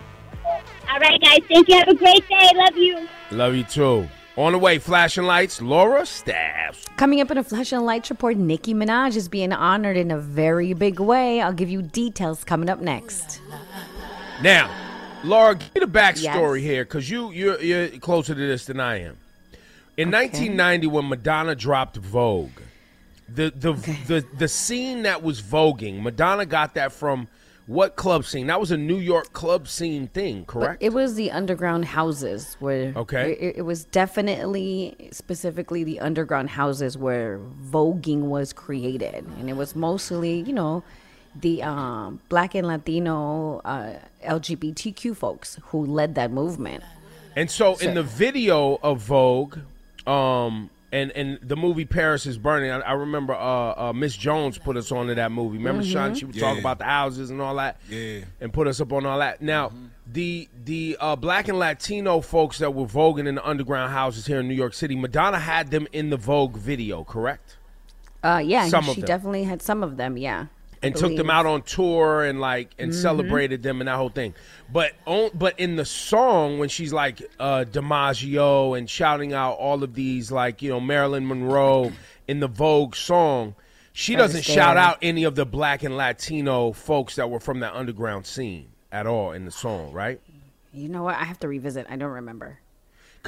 All right, guys. Thank you. Have a great day. Love you. Love you too. On the way, flashing lights, Laura Staffs. Coming up in a Flash and Lights report, Nicki Minaj is being honored in a very big way. I'll give you details coming up next. Now, Laura, give me the backstory Yes. here, because you, you're, you're closer to this than I am. In nineteen ninety, when Madonna dropped Vogue, the the, the the scene that was voguing, Madonna got that from what club scene? That was a New York club scene thing, correct? But it was the underground houses where. Okay. It, it was definitely, specifically the underground houses where voguing was created, and it was mostly, you know, the um, Black and Latino uh, L G B T Q folks who led that movement. And so, in the video of Vogue, um, and and the movie Paris is Burning, I, I remember uh, uh, Miss Jones put us onto that movie. Remember, Mhm. Sean? She would Yeah. talk about the houses and all that, Yeah. and put us up on all that. Now, the the uh, Black and Latino folks that were voguing in the underground houses here in New York City, Madonna had them in the Vogue video, correct? Uh, yeah, Some of she them. definitely had some of them, yeah. I And took them believe. out on tour and like and Mhm. celebrated them and that whole thing. But on, but in the song when she's like uh, DiMaggio and shouting out all of these like you know Marilyn Monroe in the Vogue song, she Very doesn't shout scary. out any of the Black and Latino folks that were from that underground scene at all in the song, right? You know what? I have to revisit. I don't remember.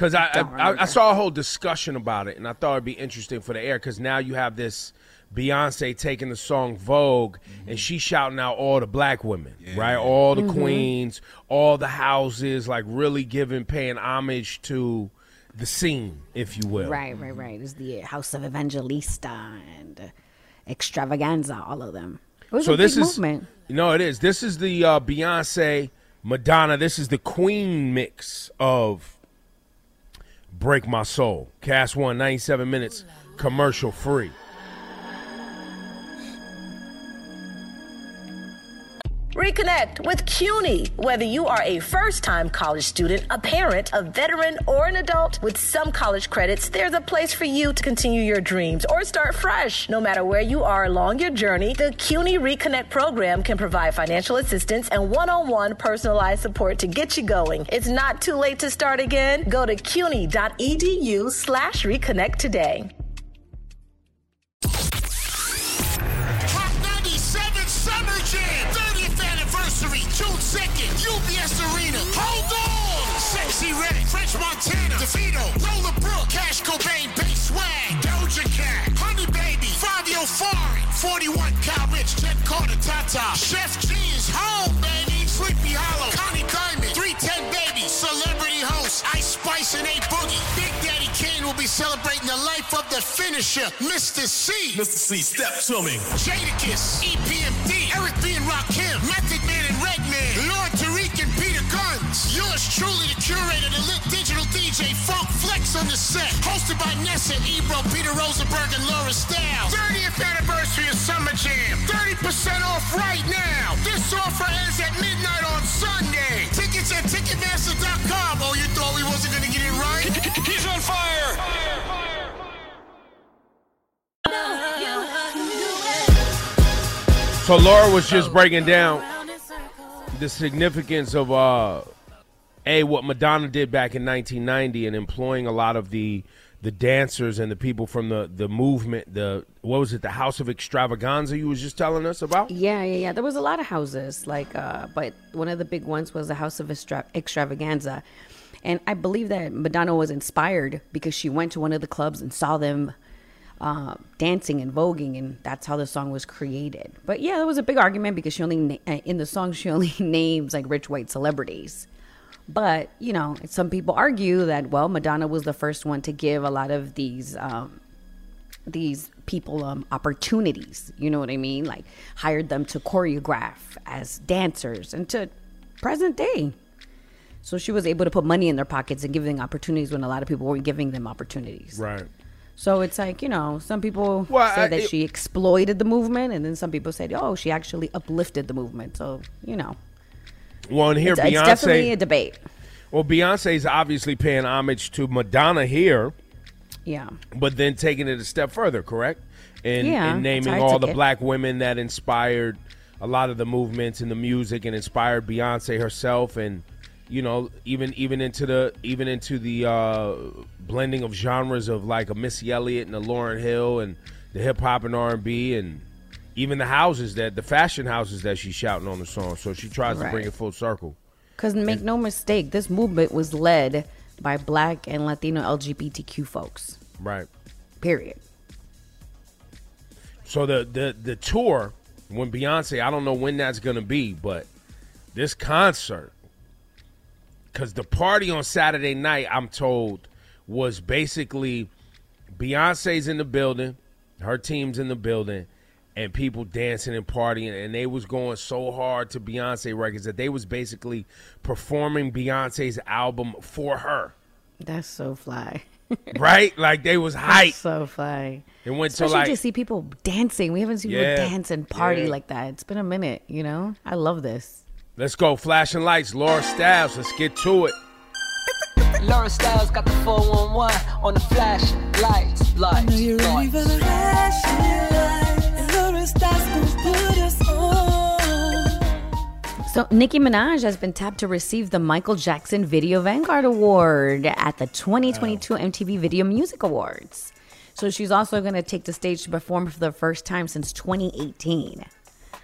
Because I, don't I, I remember. saw a whole discussion about it, and I thought it'd be interesting for the air because now you have this Beyonce taking the song Vogue, and she's shouting out all the black women, right? All the Mhm. queens, all the houses, like really giving, paying homage to the scene, if you will. Right, right, right. It's the House of Evangelista and Extravaganza, all of them. It was So a this big is movement. no, it is. This is the uh, Beyonce, Madonna. This is the Queen mix of Break My Soul. Cast one, ninety-seven minutes, commercial free. Reconnect with CUNY. Whether you are a first-time college student, a parent, a veteran, or an adult, with some college credits, there's a place for you to continue your dreams or start fresh. No matter where you are along your journey, the CUNY Reconnect program can provide financial assistance and one-on-one personalized support to get you going. It's not too late to start again. Go to cuny.edu slash reconnect today. Hot ninety-seven Summer Jam, thirtieth anniversary, June second, U B S Arena. Hold on! Sexy Red, French Montana, DeVito, Roller Brook, Cash Cobain, Bass Swag, Doja Cat, Honey Baby, Fabio Foreign, forty-one Cal Rich, Jet Carter, Tata, Chef G's home, baby, Sleepy Hollow, Connie Diamond, three ten Baby, Celebrity Host, Ice Spice and A Boogie. Big Daddy Kane will be celebrating the life of the finisher, Mister C. Mister C, step to me. Jadakiss, E P M D, Eric B. and Rakim, Method Man and Redman, Lord Tariq and Peter Guns. Yours truly, the curator, the lit digital D J, Funk Flex on the set. Hosted by Nessa, Ebro, Peter Rosenberg, and Laura Stiles. thirtieth anniversary of Summer Jam. thirty percent off right now. This offer ends at midnight on Sunday. Tickets at Ticketmaster dot com. Oh, you thought we wasn't going to get it right? He's on fire. So Laura was just breaking down the significance of uh, a what Madonna did back in nineteen ninety and employing a lot of the the dancers and the people from the the movement. The what was it? The House of Extravaganza you was just telling us about? Yeah, yeah, yeah. There was a lot of houses, like, uh, but one of the big ones was the House of Extra- Extravaganza. And I believe that Madonna was inspired because she went to one of the clubs and saw them uh, dancing and voguing, and that's how the song was created. But yeah, there was a big argument because she only na- in the song she only names like rich white celebrities. But you know, some people argue that well, Madonna was the first one to give a lot of these um, these people um, opportunities. You know what I mean? Like hired them to choreograph as dancers and to present day. So she was able to put money in their pockets and give them opportunities when a lot of people weren't giving them opportunities. Right. So it's like, you know, some people Well, say I- that it- she exploited the movement, and then some people said, oh, she actually uplifted the movement. So, you know, Well, and here it's, Beyonce. it's definitely a debate. Well, Beyonce's obviously paying homage to Madonna here, Yeah. but then taking it a step further, correct? And, Yeah, and that's naming how I all took the it. black women that inspired a lot of the movements and the music and inspired Beyonce herself, and you know, even even into the even into the uh, blending of genres of like a Missy Elliott and a Lauryn Hill and the hip hop and R and B and even the houses that the fashion houses that she's shouting on the song. So she tries to bring Right. it full circle. Because make no mistake, this movement was led by black and Latino L G B T Q folks. Right. Period. So the the the tour, when Beyonce, I don't know when that's gonna be, but this concert, because the party on Saturday night, I'm told, was basically Beyonce's in the building, her team's in the building, and people dancing and partying, and they was going so hard to Beyonce records that they was basically performing Beyonce's album for her. That's so fly. Right? Like they was hype. That's so fly. It went Especially to like to see people dancing. We haven't seen Yeah, people dance and party yeah. like that. It's been a minute, you know? I love this. Let's go, flashing lights, Laura Styles. Let's get to it. Laura Styles got the four one one on the flash lights, lights, lights. So Nicki Minaj has been tapped to receive the Michael Jackson Video Vanguard Award at the twenty twenty-two M T V Video Music Awards. So she's also going to take the stage to perform for the first time since twenty eighteen.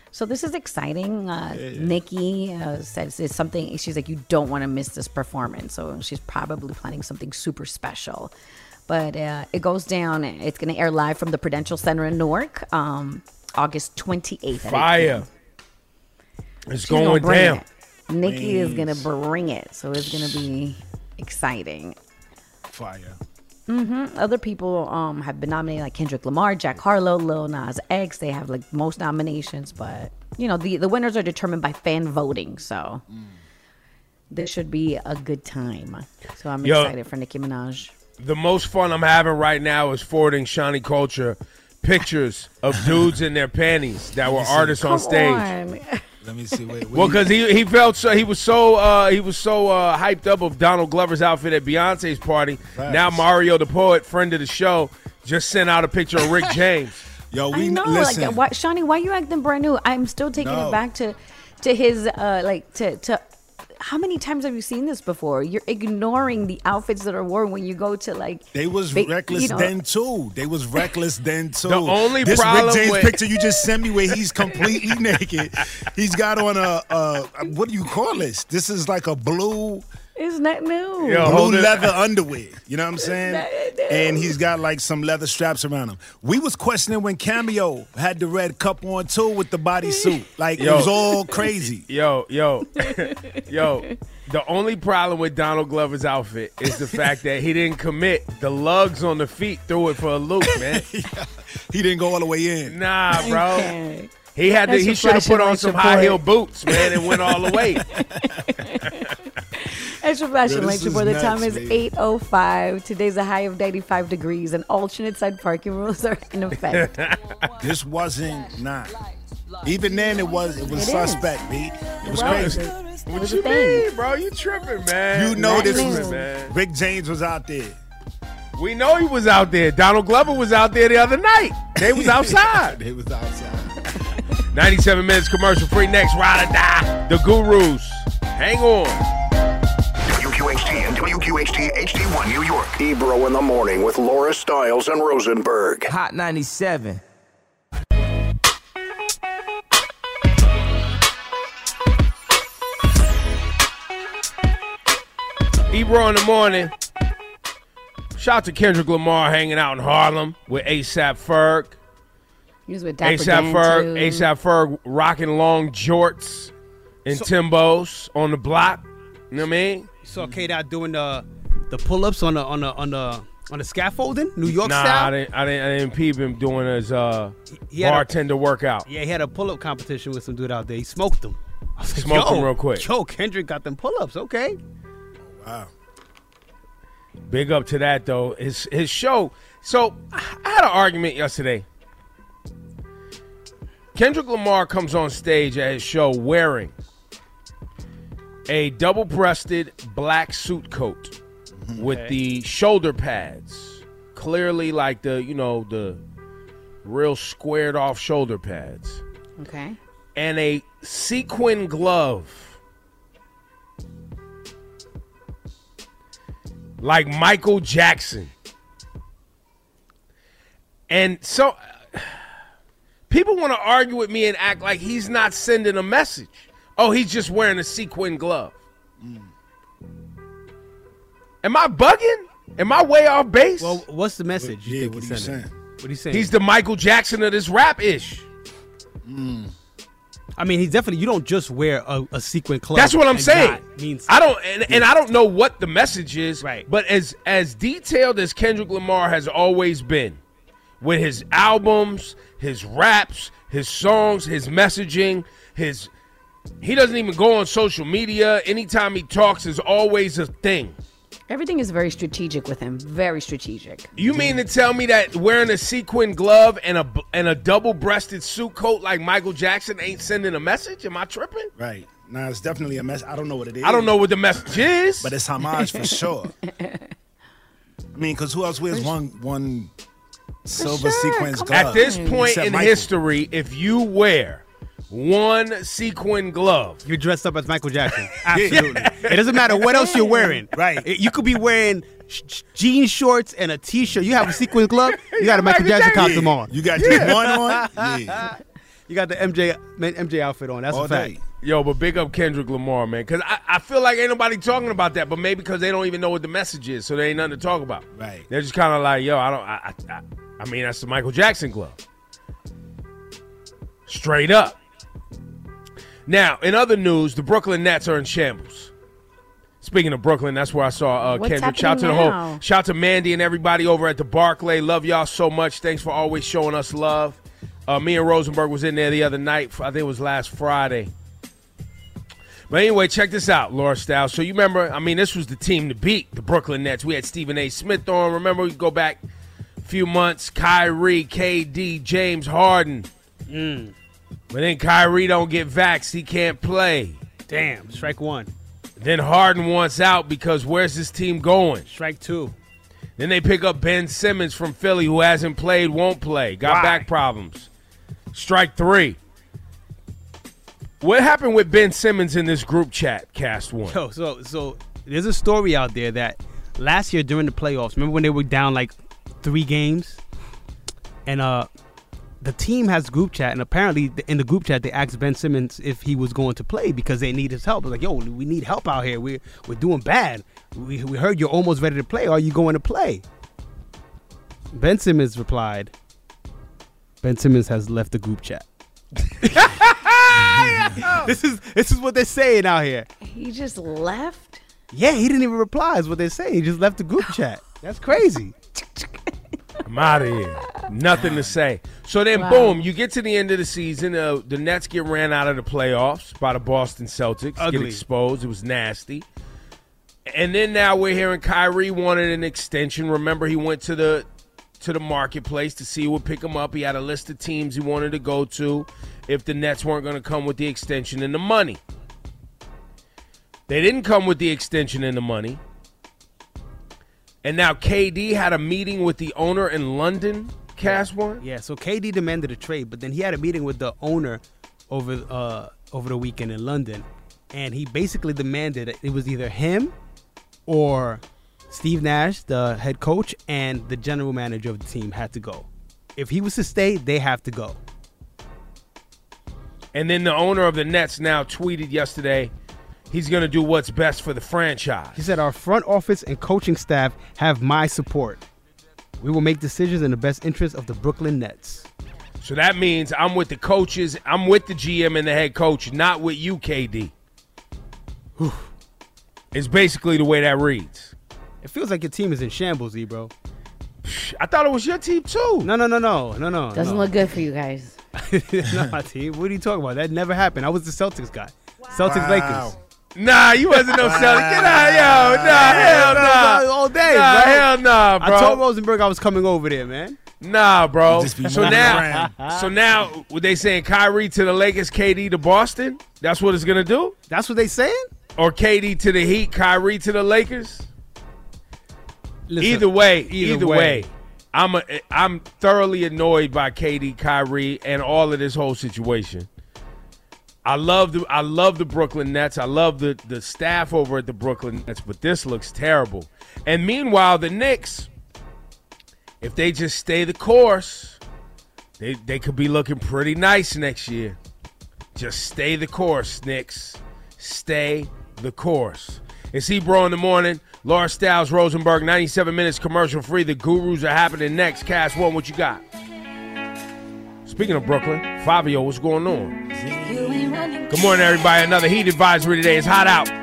So this is exciting. Uh, Yeah, yeah. Nikki uh, says it's something. She's like, you don't want to miss this performance. So she's probably planning something super special. But uh, it goes down. It's going to air live from the Prudential Center in Newark, um, August twenty-eighth. At Fire. It's She's gonna going bring down. it. Nikki is going to bring it. So it's going to be exciting. Fire. Mm-hmm. Other people um, have been nominated, like Kendrick Lamar, Jack Harlow, Lil Nas X. They have like most nominations, but you know the, the winners are determined by fan voting. So mm. this should be a good time. So I'm Yo, excited for Nicki Minaj. The most fun I'm having right now is forwarding Shawnee Culture pictures of dudes in their panties that were artists on stage. On. Let me see. Wait, Well, because he he felt so he was so uh, he was so uh, hyped up of Donald Glover's outfit at Beyonce's party. Right. Now Mario the Poet, friend of the show, just sent out a picture of Rick James. Yo, I know, listen. like, why, Shawnee, why you acting brand new? I'm still taking No. it back to, to his uh, like to to. How many times have you seen this before? You're ignoring the outfits that are worn when you go to like. They was ba- reckless you know, then too. They was reckless then too. The only this problem Rick James with- picture you just sent me where he's completely naked. He's got on a, a what do you call this? This is like a blue. It's not new. Yo, blue hold it. leather underwear. You know what I'm saying? And he's got like some leather straps around him. We was questioning when Cameo had the red cup on too with the bodysuit. Like Yo. it was all crazy. Yo, yo, yo. The only problem with Donald Glover's outfit is the fact that he didn't commit. The lugs on the feet threw it for a loop, man. He didn't go all the way in. Nah, bro. Okay. He had to, That's he your should have flashing put on light some support. high heel boots, man, and went all the way. Extra flashing Yo, this lights is report. The time nuts, is man. eight oh five. Today's a high of ninety-five degrees, and alternate side parking rules are in effect. This wasn't not. Even then, it was it was It is. suspect, B. It was Well, crazy. It What was you a thing. mean, bro? You tripping, man. You know That this is- was man. Rick James was out there. We know he was out there. Donald Glover was out there the other night. They was outside. They was outside. ninety-seven minutes commercial free next. Ride or die. The Gurus. Hang on. W Q H T and W Q H T H D one New York. Ebro in the morning with Laura Stiles and Rosenberg. Hot ninety-seven. Ebro in the morning. Shout out to Kendrick Lamar hanging out in Harlem with ASAP Ferg. He was with Dapper ASAP Dan, Ferg, too. ASAP Ferg rocking long jorts and Timbos on the block. You know what I mean? You saw K-Dot doing the the pull-ups on the on the on the on the scaffolding, New York Nah, style. I didn't, I didn't. I didn't peep him doing his uh, He had a- bartender workout. Yeah, he had a pull-up competition with some dude out there. He smoked them. I was like, Smoked yo, him real quick. Yo, Kendrick got them pull-ups. Okay. Wow. Big up to that though. His his show. So I had an argument yesterday. Kendrick Lamar comes on stage at his show wearing a double-breasted black suit coat with Okay. the shoulder pads, clearly like the you know the real squared off shoulder pads, Okay. and a sequin glove. Like Michael Jackson. And so people want to argue with me and act like he's not sending a message. Oh, he's just wearing a sequin glove. Mm. Am I bugging? Am I way off base? Well, what's the message? Yeah, think what he's are you sending? saying? What are you saying? He's the Michael Jackson of this rap-ish. Mm. I mean, he's definitely. You don't just wear a, a sequin cloak. That's what I'm and saying. not means I don't, and, and I don't know what the message is. Right. But as as detailed as Kendrick Lamar has always been, with his albums, his raps, his songs, his messaging, his he doesn't even go on social media. Anytime he talks, is always a thing. Everything is very strategic with him. Very strategic. You mean to tell me that wearing a sequin glove and a and a double-breasted suit coat like Michael Jackson ain't sending a message? Am I tripping? Right. Nah, it's definitely a mess. I don't know what it is. I don't know what the message is. But it's homage for sure. I mean, because who else wears one one silver sure, sequins come glove? At this point Except in Michael. history, if you wear one sequin glove, you're dressed up as Michael Jackson. Absolutely. It doesn't matter what else you're wearing. Right. It- you could be wearing sh- sh- jean shorts and a T-shirt. You have a sequin glove. You got a Michael Michael Jackson Jackson. costume on. You got just one on? Yeah. You got the M J M J outfit on. That's All a fact. day. Yo, but big up Kendrick Lamar, man. Because I, I feel like ain't nobody talking about that, but maybe because they don't even know what the message is, so there ain't nothing to talk about. Right. They're just kind of like, yo, I don't, I, I, I, I mean, that's the Michael Jackson glove. Straight up. Now, in other news, the Brooklyn Nets are in shambles. Speaking of Brooklyn, that's where I saw uh, What's Kendrick. Shout to the happening whole, now? shout to Mandy and everybody over at the Barclay. Love y'all so much. Thanks for always showing us love. Uh, me and Rosenberg was in there the other night. I think it was last Friday. But anyway, check this out, Laura Styles. So you remember, I mean, this was the team to beat, the Brooklyn Nets. We had Stephen A. Smith on. Remember, we go back a few months. Kyrie, K D, James Harden. Mm. But then Kyrie don't get vaxxed. He can't play. Damn, strike one. Then Harden wants out because where's this team going? Strike two. Then they pick up Ben Simmons from Philly who hasn't played, won't play. Got Why? back problems. Strike three. What happened with Ben Simmons in this group chat, Cast One? Yo, so so there's a story out there that last year during the playoffs, remember when they were down like three games? And uh, the team has group chat, and apparently in the group chat they asked Ben Simmons if he was going to play because they need his help. They're like, yo, we need help out here. We're, we're doing bad. We, we heard you're almost ready to play. Are you going to play? Ben Simmons replied, Ben Simmons has left the group chat. This is this is what they're saying out here. He just left? Yeah, he didn't even reply is what they're saying. He just left the group chat. That's crazy. I'm out of here. Nothing to say. So then, Wow. boom, you get to the end of the season. Uh, the Nets get ran out of the playoffs by the Boston Celtics. Ugly. Get exposed. It was nasty. And then now we're hearing Kyrie wanted an extension. Remember, he went to the to the marketplace to see who would pick him up. He had a list of teams he wanted to go to if the Nets weren't going to come with the extension and the money. They didn't come with the extension and the money. And now K D had a meeting with the owner in London, Cast One. Yeah, so K D demanded a trade, but then he had a meeting with the owner over uh, over the weekend in London, and he basically demanded it was either him or Steve Nash, the head coach, and the general manager of the team had to go. If he was to stay, they have to go. And then the owner of the Nets now tweeted yesterday he's going to do what's best for the franchise. He said, our front office and coaching staff have my support. We will make decisions in the best interest of the Brooklyn Nets. So that means I'm with the coaches, I'm with the G M and the head coach, not with you, K D. Whew. It's basically the way that reads. It feels like your team is in shambles, E, bro. I thought it was your team, too. No, no, no, no, no, no. Doesn't no. look good for you guys. Not my team. What are you talking about? That never happened. I was the Celtics guy. Celtics, Wow. Lakers. Nah, you wasn't no Celtic. Get out, yo. Nah, hell nah. All day, Nah, bro. hell nah, bro. I told Rosenberg I was coming over there, man. Nah, bro. Just be So moving now, so now, what they saying? Kyrie to the Lakers, K D to Boston? That's what it's gonna do? That's what they saying? Or K D to the Heat, Kyrie to the Lakers? Listen, either way, either either, way. way, I'm a, I'm thoroughly annoyed by K D, Kyrie, and all of this whole situation. I love the I love the Brooklyn Nets. I love the the staff over at the Brooklyn Nets, but this looks terrible. And meanwhile, the Knicks, if they just stay the course, they they could be looking pretty nice next year. Just stay the course, Knicks. Stay the course. It's Ebro in the morning. Laura Styles, Rosenberg, ninety-seven minutes commercial free. The Gurus are happening next. Cast One, what you got? Speaking of Brooklyn, Fabio, what's going on? Good morning, everybody. Another heat advisory today. It's hot out.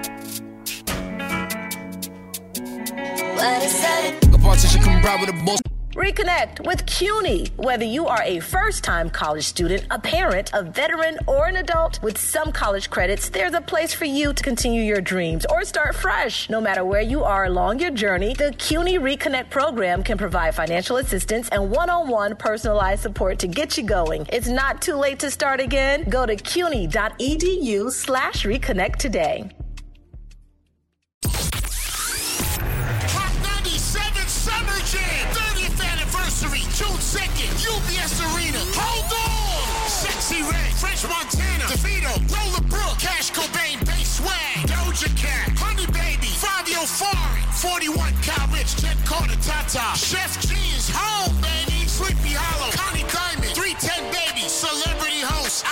Reconnect with CUNY. Whether you are a first-time college student, a parent, a veteran, or an adult, with some college credits, there's a place for you to continue your dreams or start fresh. No matter where you are along your journey, the CUNY Reconnect program can provide financial assistance and one-on-one personalized support to get you going. It's not too late to start again. Go to cuny.edu slash reconnect today. Summer Jam, thirtieth anniversary, June second, U B S Arena. Hold on! Sexy Red, French Montana, DeVito, Roller Brook, Cash Cobain, Bass Swag, Doja Cat, Honey Baby, Fabio Foreign, forty-one Cal Rich, Jen Carter, Tata, Chef G is home, baby, Sleepy Hollow, Connie Diamond, three ten Baby, Celebrity Host,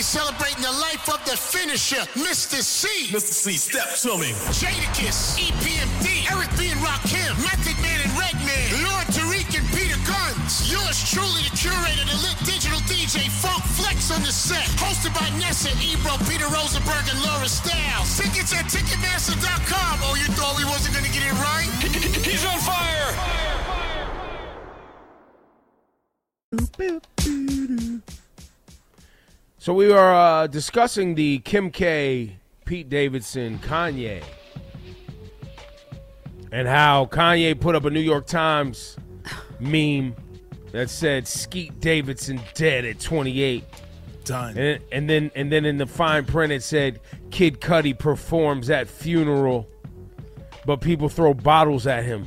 celebrating the life of the finisher, Mister C. Mister C, step to me. Jadakiss, E P M D, Eric B. and Rakim, Method Man and Redman, Lord Tariq and Peter Guns. Yours truly, the curator, the lit digital D J, Funk Flex on the set. Hosted by Nessa, Ebro, Peter Rosenberg, and Laura Styles. Tickets at Ticketmaster dot com. Oh, you thought we wasn't going to get it right? He's on fire! So we are uh, discussing the Kim K, Pete Davidson, Kanye, and how Kanye put up a New York Times meme that said Skeet Davidson dead at twenty-eight. Done. And, and then and then in the fine print it said Kid Cudi performs at funeral, but people throw bottles at him.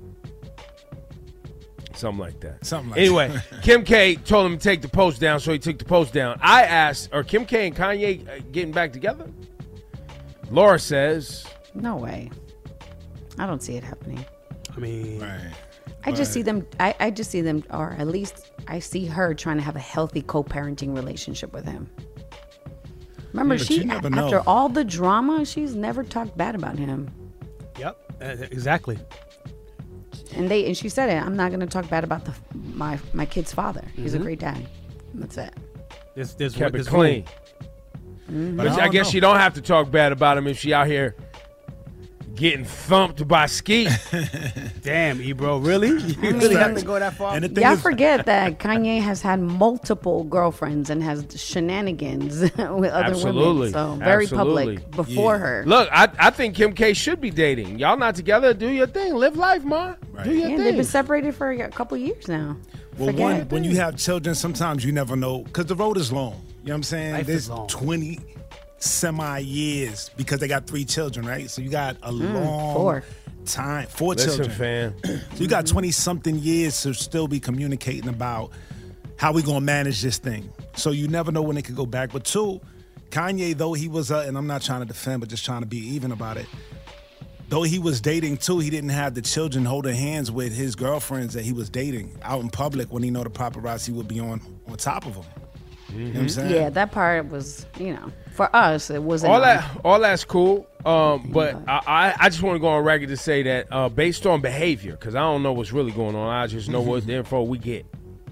Something like that. Something like anyway, that. Anyway, Kim K told him to take the post down, so he took the post down. I asked, are Kim K and Kanye uh, getting back together? Laura says, no way. I don't see it happening. I mean, right. I just see them, I, I just see them, or at least I see her trying to have a healthy co-parenting relationship with him. Remember, But she you never a- know. after all the drama, she's never talked bad about him. Yep, uh, exactly. And they and she said it. I'm not going to talk bad about the my my kid's father. He's Mhm. a great dad. That's it. There's, there's, kept it there's clean. Mhm. But I, guess know. she don't have to talk bad about him if she out here getting thumped by Skeet. Damn, Ebro, really? You really have to go that far? And the thing Y'all is, forget that Kanye has had multiple girlfriends and has shenanigans with other Absolutely. women. So very Absolutely. public before Yeah. her. Look, I, I think Kim K should be dating. Y'all not together? Do your thing. Live life, ma. Right. Do your Yeah, thing. they've been separated for a couple years now. well, Forget one, it. when you have children, sometimes you never know, because the road is long. You know what I'm saying? Life There's is long. twenty semi years because they got three children, right? So you got a long four. time, four Listen, children. fam. So you got twenty something years to still be communicating about how we gonna manage this thing. So you never know when it could go back. But two, Kanye, though he was, uh, and I'm not trying to defend, but just trying to be even about it. Though he was dating too, he didn't have the children holding hands with his girlfriends that he was dating out in public when he know the paparazzi would be on on top of him. You know what I'm saying? Yeah, that part was, you know, for us, it wasn't. all that, all that's cool. Um, but I, I, I just want to go on record to say that uh, based on behavior, because I don't know what's really going on. I just know what the info we get.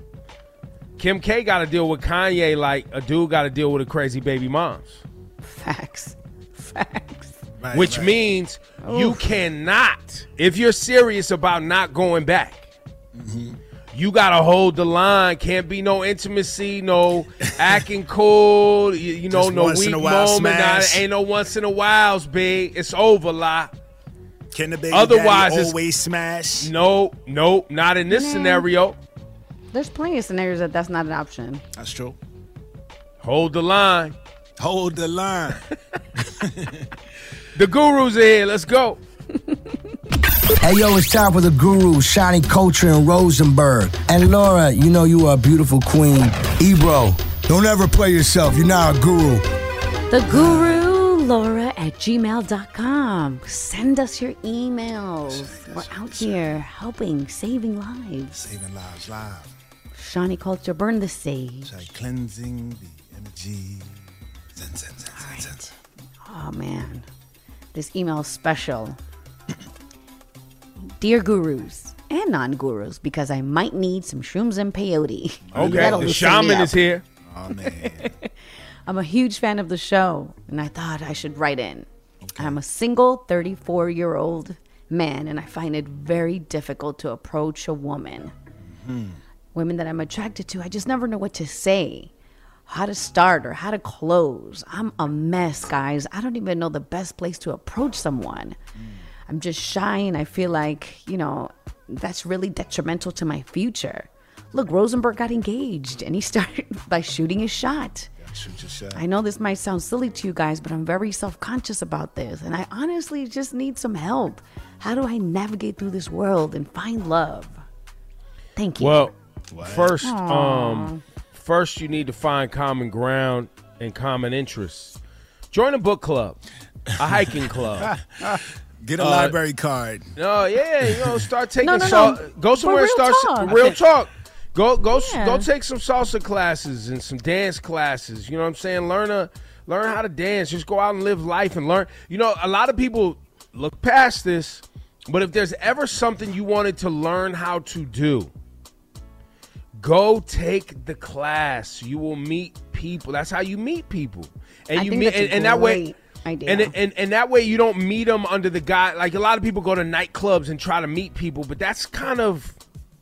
Kim K got to deal with Kanye like a dude got to deal with a crazy baby moms. Facts. Facts. Right, Which right. means you cannot, if you're serious about not going back, Mm-hmm. you gotta hold the line. Can't be no intimacy, no acting cool, you, you know, Just no once weak in a while moment. Nah, smash. ain't no once in a whiles, big. It's over, la. Can the baby Otherwise, daddy it's- always smash? No, no, not in this Nah. scenario. There's plenty of scenarios that that's not an option. That's true. Hold the line. Hold the line. The gurus are here. Let's go. Hey, yo, it's time for the guru, Shiny Culture and Rosenberg. And Laura, you know you are a beautiful queen. Ebro, don't ever play yourself. You're not a guru. The Guru, Laura at gmail dot com. Send us your emails. We're out here helping, saving lives. Saving lives live. Shawnee Culture, burn the sage. Like cleansing the energy. Zen, zen, zen, zen, zen, zen. Oh, man. This email is special. Dear gurus and non-gurus, because I might need some shrooms and peyote. Okay, That'll the loosen me shaman up. is here. Oh, man. I'm a huge fan of the show, and I thought I should write in. I'm a single thirty-four-year-old man, and I find it very difficult to approach a woman. Hmm. Women that I'm attracted to, I just never know what to say, how to start, or how to close. I'm a mess, guys. I don't even know the best place to approach someone. I'm just shy, and I feel like, you know, that's really detrimental to my future. Look, Rosenberg got engaged, and he started by shooting his shot. Shoot your shot. I know this might sound silly to you guys, but I'm very self-conscious about this, and I honestly just need some help. How do I navigate through this world and find love? Thank you. Well, first, Aw. um, first you need to find common ground and common interests. Join a book club, a hiking club. Get a Uh, library card. No, yeah, you know, start taking No, no, sol- no. Go For somewhere and real start talk. for real talk. Go go Yeah. go take some salsa classes and some dance classes. You know what I'm saying? Learn a learn how to dance. Just go out and live life and learn. You know, a lot of people look past this, but if there's ever something you wanted to learn how to do, go take the class. You will meet people. That's how you meet people. And I you think meet that's a and, and that way great idea. And, and and that way you don't meet them under the guy. Like a lot of people go to nightclubs and try to meet people, but that's kind of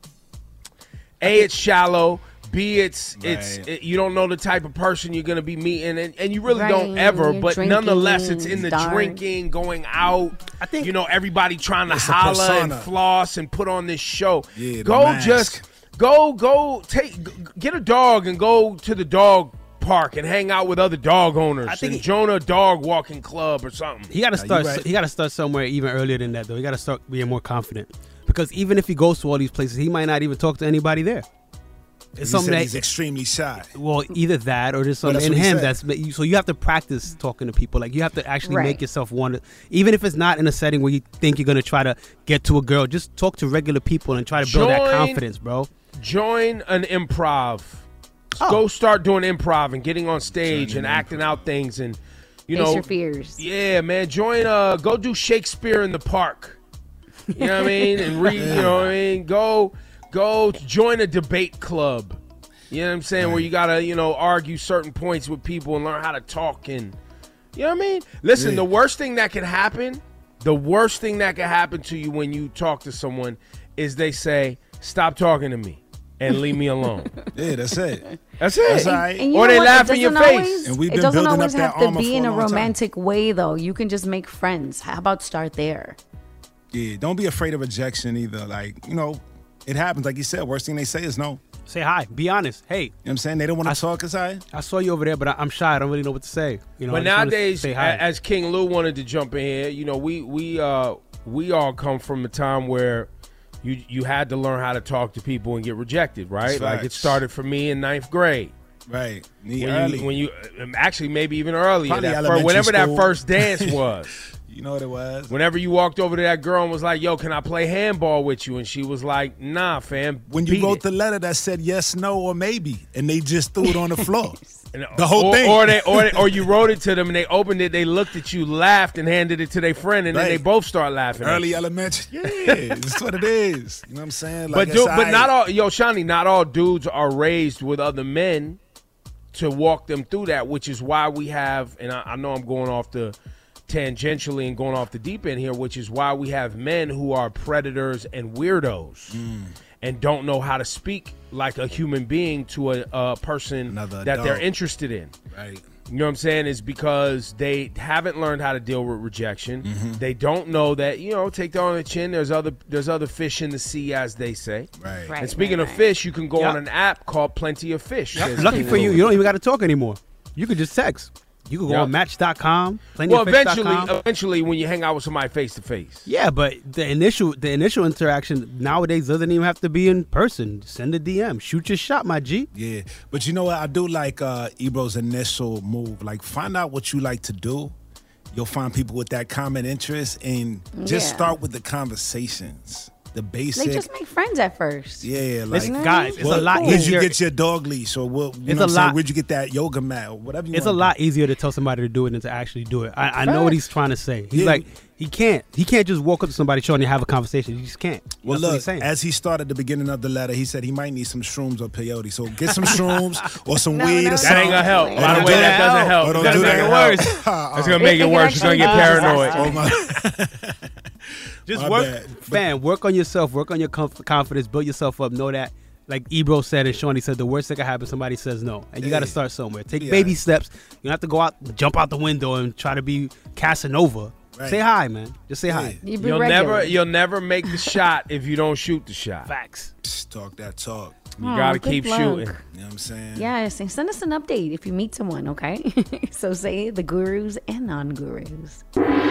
A, it's shallow. B, it's Right. it's it, you don't know the type of person you're gonna be meeting, and, and you really Right, don't ever. you're But drinking, nonetheless, it's in the dark. drinking, going out. I think you know everybody trying to It's a holler and persona. floss and put on this show. Yeah, the go mask. just go go take g- get a dog and go to the dog park and hang out with other dog owners. I think and join a dog walking club or something. He got to start. He got to start somewhere even earlier than that, though. He got to start being more confident because even if he goes to all these places, he might not even talk to anybody there. He It's said something that he's extremely shy. Well, either that or there's Well, something that's in what he him said. that's so you have to practice talking to people. Like you have to actually Right. make yourself want to, even if it's not in a setting where you think you're gonna try to get to a girl. Just talk to regular people and try to build that Join- confidence, bro. Join an improv. Oh. Go start doing improv and getting on stage and acting out things and you Face know your fears. Yeah, man. Join uh go do Shakespeare in the Park. You know what I mean? And read, you know what I mean? Go go join a debate club. You know what I'm saying? Where you gotta, you know, argue certain points with people and learn how to talk and you know what I mean? Listen, Yeah. the worst thing that can happen, the worst thing that can happen to you when you talk to someone is they say, "Stop talking to me and leave me alone." Yeah, that's it. That's it. That's all right. And you Or know they what? laugh It in your doesn't face. always- And we've it been doesn't building always up that have to armor be for in a a long time. romantic way, though. You can just make friends. How about start there? Yeah, don't be afraid of rejection either. Like, you know, it happens. Like you said, worst thing they say is no. Say hi. Be honest. Hey, You know what I'm saying? They don't want to talk aside. I saw you over there, but I, I'm shy. I don't really know what to say. You know, I But just wanna nowadays, say hi. a- as King Lou wanted to jump in here, you know, we we uh we all come from a time where you you had to learn how to talk to people and get rejected, right? That's Like it facts. started for me in ninth grade. Right. Me When early. you, when you um, actually maybe even earlier, Probably that fir- elementary whenever school. that first dance was. You know what it was? Whenever you walked over to that girl and was like, "Yo, can I play handball with you?" and she was like, "Nah, fam." When you beat wrote it." the letter that said yes, no, or maybe, and they just threw it on the floor. And- The whole or, thing. or they, or they, or you wrote it to them and they opened it, they looked at you, laughed, and handed it to their friend, and then Right. they both start laughing. at Early you. elementary. Yeah, that's what it is. You know what I'm saying? But Like, dude, it's but not aight. all, yo, Shani, not all dudes are raised with other men to walk them through that, which is why we have, and I, I know I'm going off the tangentially and going off the deep end here, which is why we have men who are predators and weirdos Mm. and don't know how to speak like a human being to a, a person Another that they're adult. interested in. Right. You know what I'm saying? Is because they haven't learned how to deal with rejection. Mm-hmm. They don't know that, you know, take that on the chin. There's other there's other fish in the sea, as they say. Right. Right, And speaking right, of right. fish, you can go Yep. on an app called Plenty of Fish. says Lucky King for you, Louis. you don't even got to talk anymore. You could just text. You could go Yep. on Match dot com. Well, eventually, eventually, when you hang out with somebody face to face. Yeah, but the initial the initial interaction nowadays doesn't even have to be in person. Send a D M. Shoot your shot, my G. Yeah, but you know what? I do like uh, Ebro's initial move. Like, find out what you like to do. You'll find people with that common interest, and just Yeah. start with the conversations, the basic. They just make friends at first. yeah, like Listen, guys, it's a lot Where'd easier. you get your dog leash, or what? You It's know a what I'm saying? lot- Where'd you get that yoga mat, or whatever? You It's a wanna lot do. easier to tell somebody to do it than to actually do it. I, I know what he's trying to say. He's Yeah. like, he can't. He can't just walk up to somebody showing you have a conversation. He just can't. Well, That's what look, he's saying. as he started the beginning of the letter, he said he might need some shrooms or peyote. So get some shrooms or some No, weed no, or no. something. That ain't gonna help. Oh, By the don't way, do that doesn't help. Oh, It's don't gonna do make that. it worse. It's gonna make It- it it worse. It's gonna get actually does. paranoid. Oh, my. Just My work, bad. fam. Work on yourself. Work on your conf- confidence. Build yourself up. Know that, like Ebro said and Shawnee said, the worst that can happen, somebody says no, and you got to Hey. start somewhere. Take Yeah. baby steps. You don't have to go out, jump out the window, and try to be Casanova. Right. Say hi, man. Just say hi. You be You'll regular. never, you'll never make the shot if you don't shoot the shot. Facts. Just talk that talk. You Aw, gotta good keep luck. shooting. You know what I'm saying? Yes, and send us an update if you meet someone, okay? So say the gurus and non-gurus.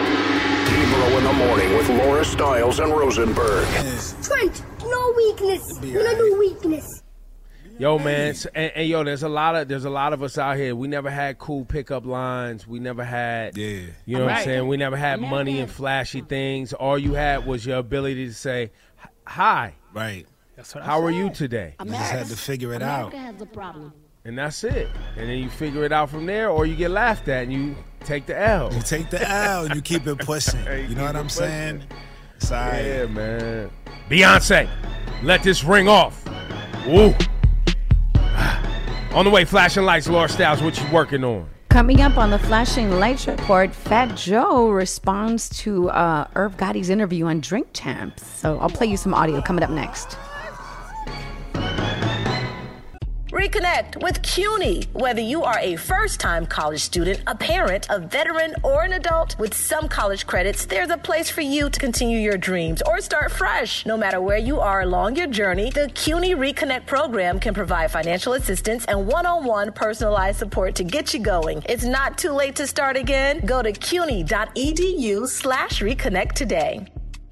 Ebro in the morning with Laura Stiles and Rosenberg. Trench, no weakness. be We don't alright. do weakness. Yo, man, s- and, and yo, there's a lot of there's a lot of us out here. We never had cool pickup lines. We never had, Yeah. you know what I'm Right. saying. We never had money American. and flashy things. All you had was your ability to say, "Hi." Right. That's what I How are said. you today? You just had to figure it out. America has a problem. And that's it. And then you figure it out from there, or you get laughed at and you take the L. You take the L and you keep it pushing. Hey, You know what keep I'm it saying? pushing. It's all right. Yeah, man. Beyonce, let this ring off. Woo. On the way, flashing lights, Laura Styles, what you working on? Coming up on the Flashing Lights Report, Fat Joe responds to uh, Irv Gotti's interview on Drink Champs. So I'll play you some audio coming up next. Reconnect with CUNY. Whether you are a first-time college student, a parent, a veteran, or an adult, with some college credits, there's a place for you to continue your dreams or start fresh. No matter where you are along your journey, the CUNY Reconnect program can provide financial assistance and one-on-one personalized support to get you going. It's not too late to start again. Go to cuny.edu slash reconnect today.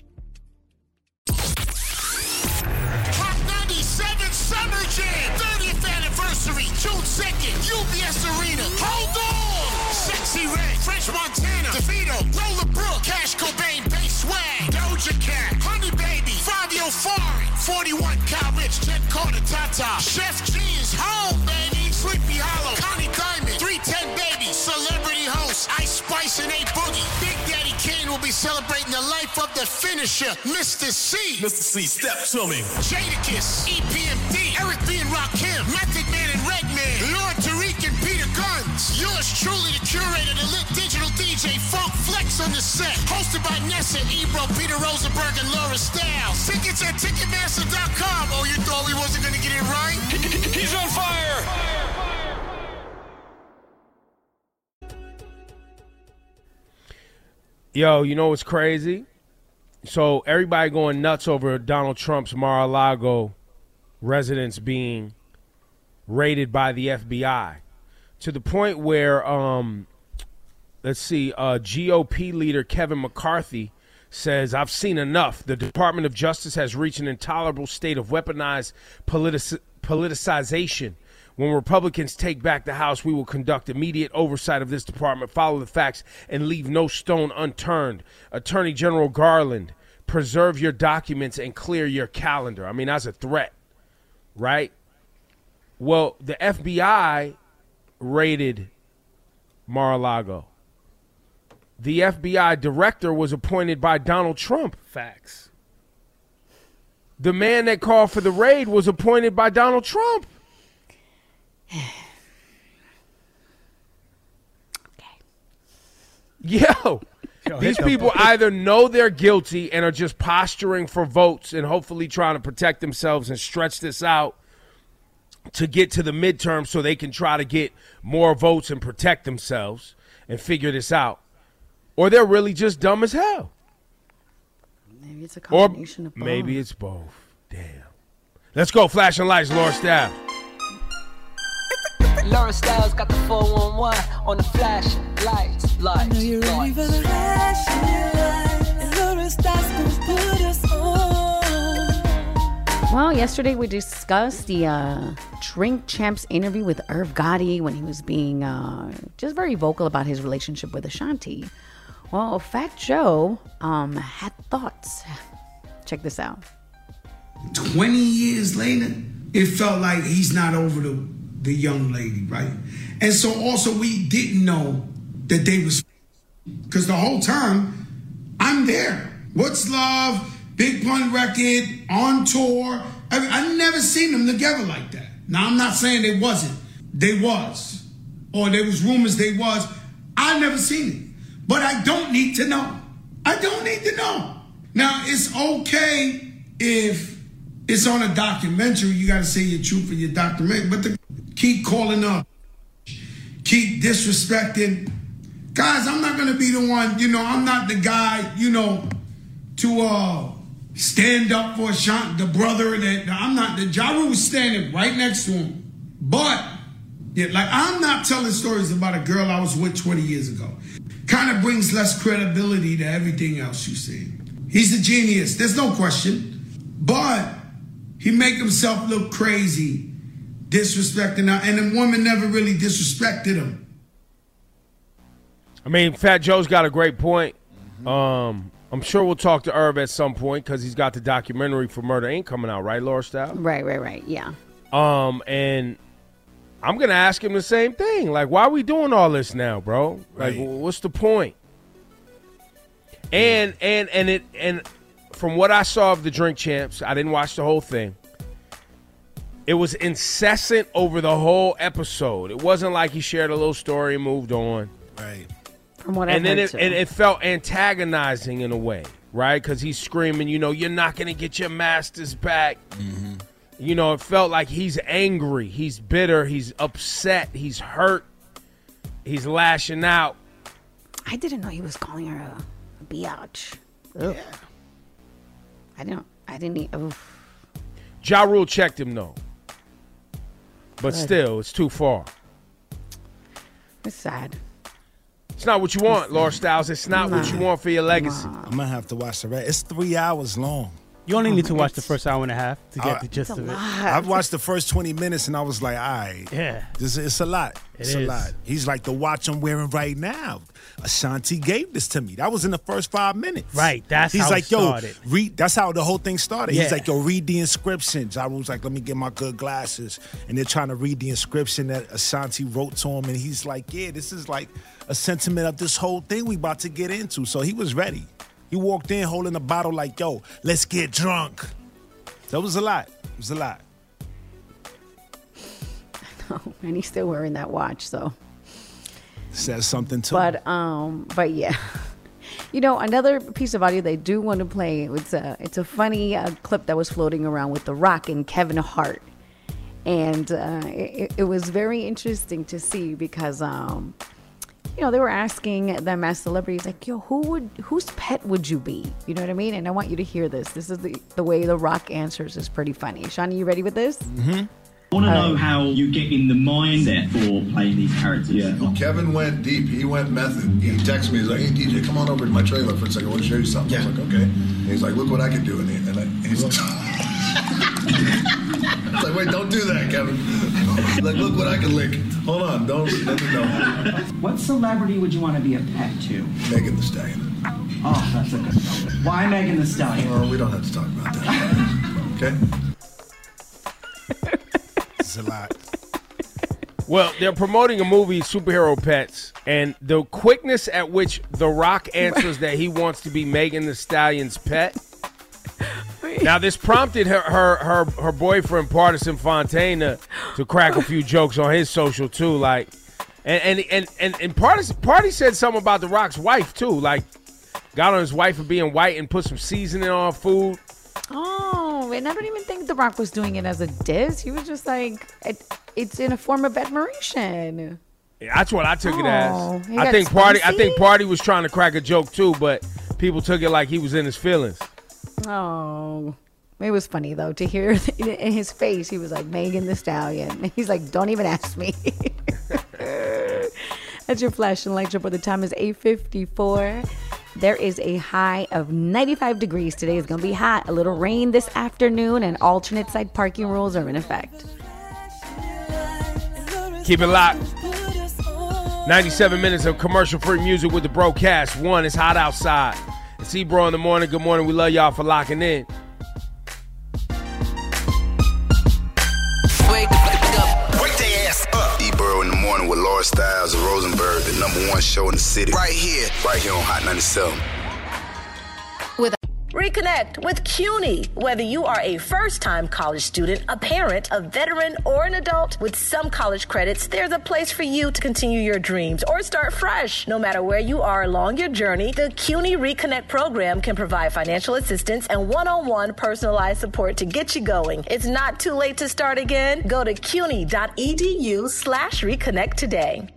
Hot ninety-seven Summer Jam, thirtieth anniversary, June second, U B S Arena. Hold on! Sexy Red, French Montana, DeVito, Roller Brook, Cash Cobain, Bass Swag, Doja Cat, Honey Baby, Fabio Foreign, forty-one Cal Rich, Jet Carter, Tata, Chef G is home, baby, Sleepy Hollow, Connie Diamond, three ten Baby, Celebrity Host, Ice Spice and A Boogie. Big Daddy Kane will be celebrating the life of the finisher, Mister C. Mister C, step to me. Jadakiss, E P M D, Eric B. and Rakim, Method Man and Redman, Lord Tariq and Peter Guns. Yours truly, the curator, the lit digital D J, Funk Flex on the set. Hosted by Nessa, Ebro, Peter Rosenberg, and Laura Styles. Tickets at Ticketmaster dot com. Oh, you thought we wasn't going to get it right? He's on fire. Yo, you know what's crazy? So everybody going nuts over Donald Trump's Mar-a-Lago residence being raided by the F B I to the point where, um, let's see, uh, G O P leader Kevin McCarthy says, I've seen enough. The Department of Justice has reached an intolerable state of weaponized politic- politicization. When Republicans take back the House, we will conduct immediate oversight of this department, follow the facts, and leave no stone unturned. Attorney General Garland, preserve your documents and clear your calendar. I mean, that's a threat, right? Well, the F B I raided Mar-a-Lago. The F B I director was appointed by Donald Trump. Facts. The man that called for the raid was appointed by Donald Trump. Yo, Yo, these hit the people button. either know they're guilty and are just posturing for votes and hopefully trying to protect themselves and stretch this out to get to the midterm so they can try to get more votes and protect themselves and figure this out. Or they're really just dumb as hell. Maybe it's a Or combination of both. maybe it's both. Damn. Let's go, flashing lights, Laura Staff. Laura Styles got the four one one on the flash lights, lights, lights. Well, yesterday we discussed the uh, Drink Champs interview with Irv Gotti when he was being uh, just very vocal about his relationship with Ashanti. Well, Fat Joe um, had thoughts. Check this out. twenty years later, it felt like he's not over the, the young lady, right? And so also we didn't know that they was, because the whole time, I'm there. What's Love, Big Pun Record, on tour. I, I never seen them together like that. Now, I'm not saying they wasn't. They was. Or there was rumors they was. I never seen it. But I don't need to know. I don't need to know. Now, it's okay if it's on a documentary. You got to say your truth for your documentary. But to keep calling up, keep disrespecting. Guys, I'm not going to be the one, you know, I'm not the guy, you know, to uh, stand up for Ashanti, the brother that, I'm not, the Ja Rule was standing right next to him. But, yeah, like, I'm not telling stories about a girl I was with twenty years ago. Kind of brings less credibility to everything else you see. He's a genius, there's no question. But he make himself look crazy, disrespecting her, and the woman never really disrespected him. I mean, Fat Joe's got a great point. Um, I'm sure we'll talk to Irv at some point because he's got the documentary for Murder Incorporated coming out, right, Laura Styles? Right, right, right. Yeah. Um, and I'm gonna ask him the same thing. Like, why are we doing all this now, bro? Like, Right. what's the point? And and and it and from what I saw of the Drink Champs, I didn't watch the whole thing. It was incessant over the whole episode. It wasn't like he shared a little story and moved on. Right. From what and I've then heard, it, too. it, it felt antagonizing in a way, right? Because he's screaming, you know, you're not going to get your masters back. Mm-hmm. You know, it felt like he's angry, he's bitter, he's upset, he's hurt, he's lashing out. I didn't know he was calling her a, a biatch. Ugh. Yeah. I didn't. I didn't. e- Oof. Ja Rule checked him, though. But Good. still, it's too far. It's sad. It's not what you want, Laura Styles. It's not what you want for your legacy. I'm gonna have to watch the rest. It's three hours long. You only need to watch the first hour and a half to get I- the gist of it. I've watched the first twenty minutes and I was like, all right. Yeah. This, it's a lot. It It's a is. lot. He's like the watch I'm wearing right now. Ashanti gave this to me. That was in the first five minutes. Right. That's He's how like, it yo, started. read. That's how the whole thing started. Yeah. He's like, yo, read the inscription. Ja Rule's like, let me get my good glasses. And they're trying to read the inscription that Ashanti wrote to him. And he's like, yeah, this is like a sentiment of this whole thing we about to get into. So he was ready. He walked in holding a bottle like, yo, let's get drunk. That was a lot. It was a lot. Oh, and he's still wearing that watch. So, Says something too. but um, but yeah. You know, another piece of audio they do want to play. It's a it's a funny uh, clip that was floating around with The Rock and Kevin Hart, and uh, it, it was very interesting to see because um, you know, they were asking them as celebrities, like, yo, who would whose pet would you be? You know what I mean? And I want you to hear this. This is the the way The Rock answers is pretty funny. Shawnee, you ready with this? Mm-hmm. I want to know how you get in the mind there for playing these characters. Yeah. Well, Kevin went deep. He went method. He texted me. He's like, hey, D J, come on over to my trailer for a second. I want to show you something. Yeah. I was like, okay. And he's like, look what I can do. And, he, and, I, and he's like, I was like, wait, don't do that, Kevin. He's like, look what I can lick. Hold on. Don't let me know. What celebrity would you want to be a pet to? Megan Thee Stallion. Oh, that's a good one. Why Megan Thee Stallion? Well, we don't have to talk about that. Okay? It's a lot. Well, they're promoting a movie, Superhero Pets, and the quickness at which The Rock answers that he wants to be Megan Thee Stallion's pet. Now, this prompted her her her, her boyfriend, Partisan Fontaine, to, to crack a few jokes on his social, too. Like, and and and, and, and Party, Party said something about The Rock's wife, too. Like, got on his wife for being white and put some seasoning on food. Oh, and I don't even think The Rock was doing it as a diss. He was just like, it, it's in a form of admiration. Yeah, that's what I took it Oh, as. he I got think Party. I spicy? think Party was trying to crack a joke too, but people took it like he was in his feelings. Oh, it was funny though to hear in his face. He was like, Megan Thee Stallion. He's like, don't even ask me. That's your flash and light report. The time is eight fifty-four. There is a high of ninety-five degrees today. It's going to be hot. A little rain this afternoon, and alternate side parking rules are in effect. Keep it locked. ninety-seven minutes of commercial-free music with the broadcast. One, it's hot outside. It's Ebro in the morning. Good morning. We love y'all for locking in. Wake up. Wake their ass up. Ebro in the morning with Laura Styles and Rosenberg, the number one show in the city. Right here. Right here on Hot ninety-seven. Reconnect with CUNY. Whether you are a first-time college student, a parent, a veteran, or an adult, with some college credits, there's a place for you to continue your dreams or start fresh. No matter where you are along your journey, the CUNY Reconnect program can provide financial assistance and one-on-one personalized support to get you going. It's not too late to start again. Go to cuny.edu slash reconnect today.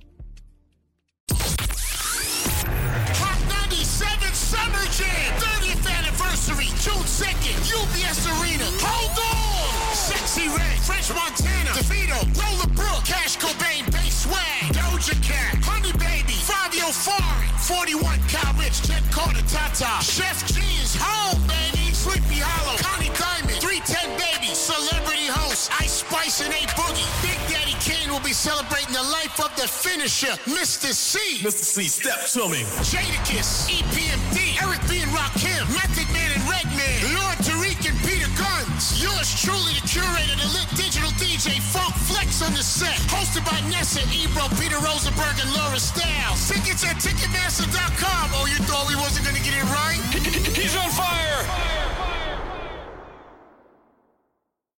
Summer Jam, thirtieth anniversary, June second, U B S Arena. Hold on! Sexy Red, French Montana, DeVito, Roller Brook, Cash Cobain, Bass Swag, Doja Cat, Honey Baby, Fabio Fari, forty-one Cal Rich, Jet Carter, Tata, Chef G's home, baby, Sleepy Hollow, Connie Diamond, three ten Baby, Celebrity Host, Ice Spice and A Boogie. Big Daddy Kane will be celebrating the life of the finisher, Mister C. Mister C, step to me. Jadakiss, E P M D, Eric B. and Rakim, Method Man and Redman, Lord Tariq and Peter Guns. Yours truly, the curator, the lit digital D J, Funk Flex on the set. Hosted by Nessa, Ebro, Peter Rosenberg, and Laura Styles. Tickets at Ticketmaster dot com. Oh, you thought we wasn't going to get it right?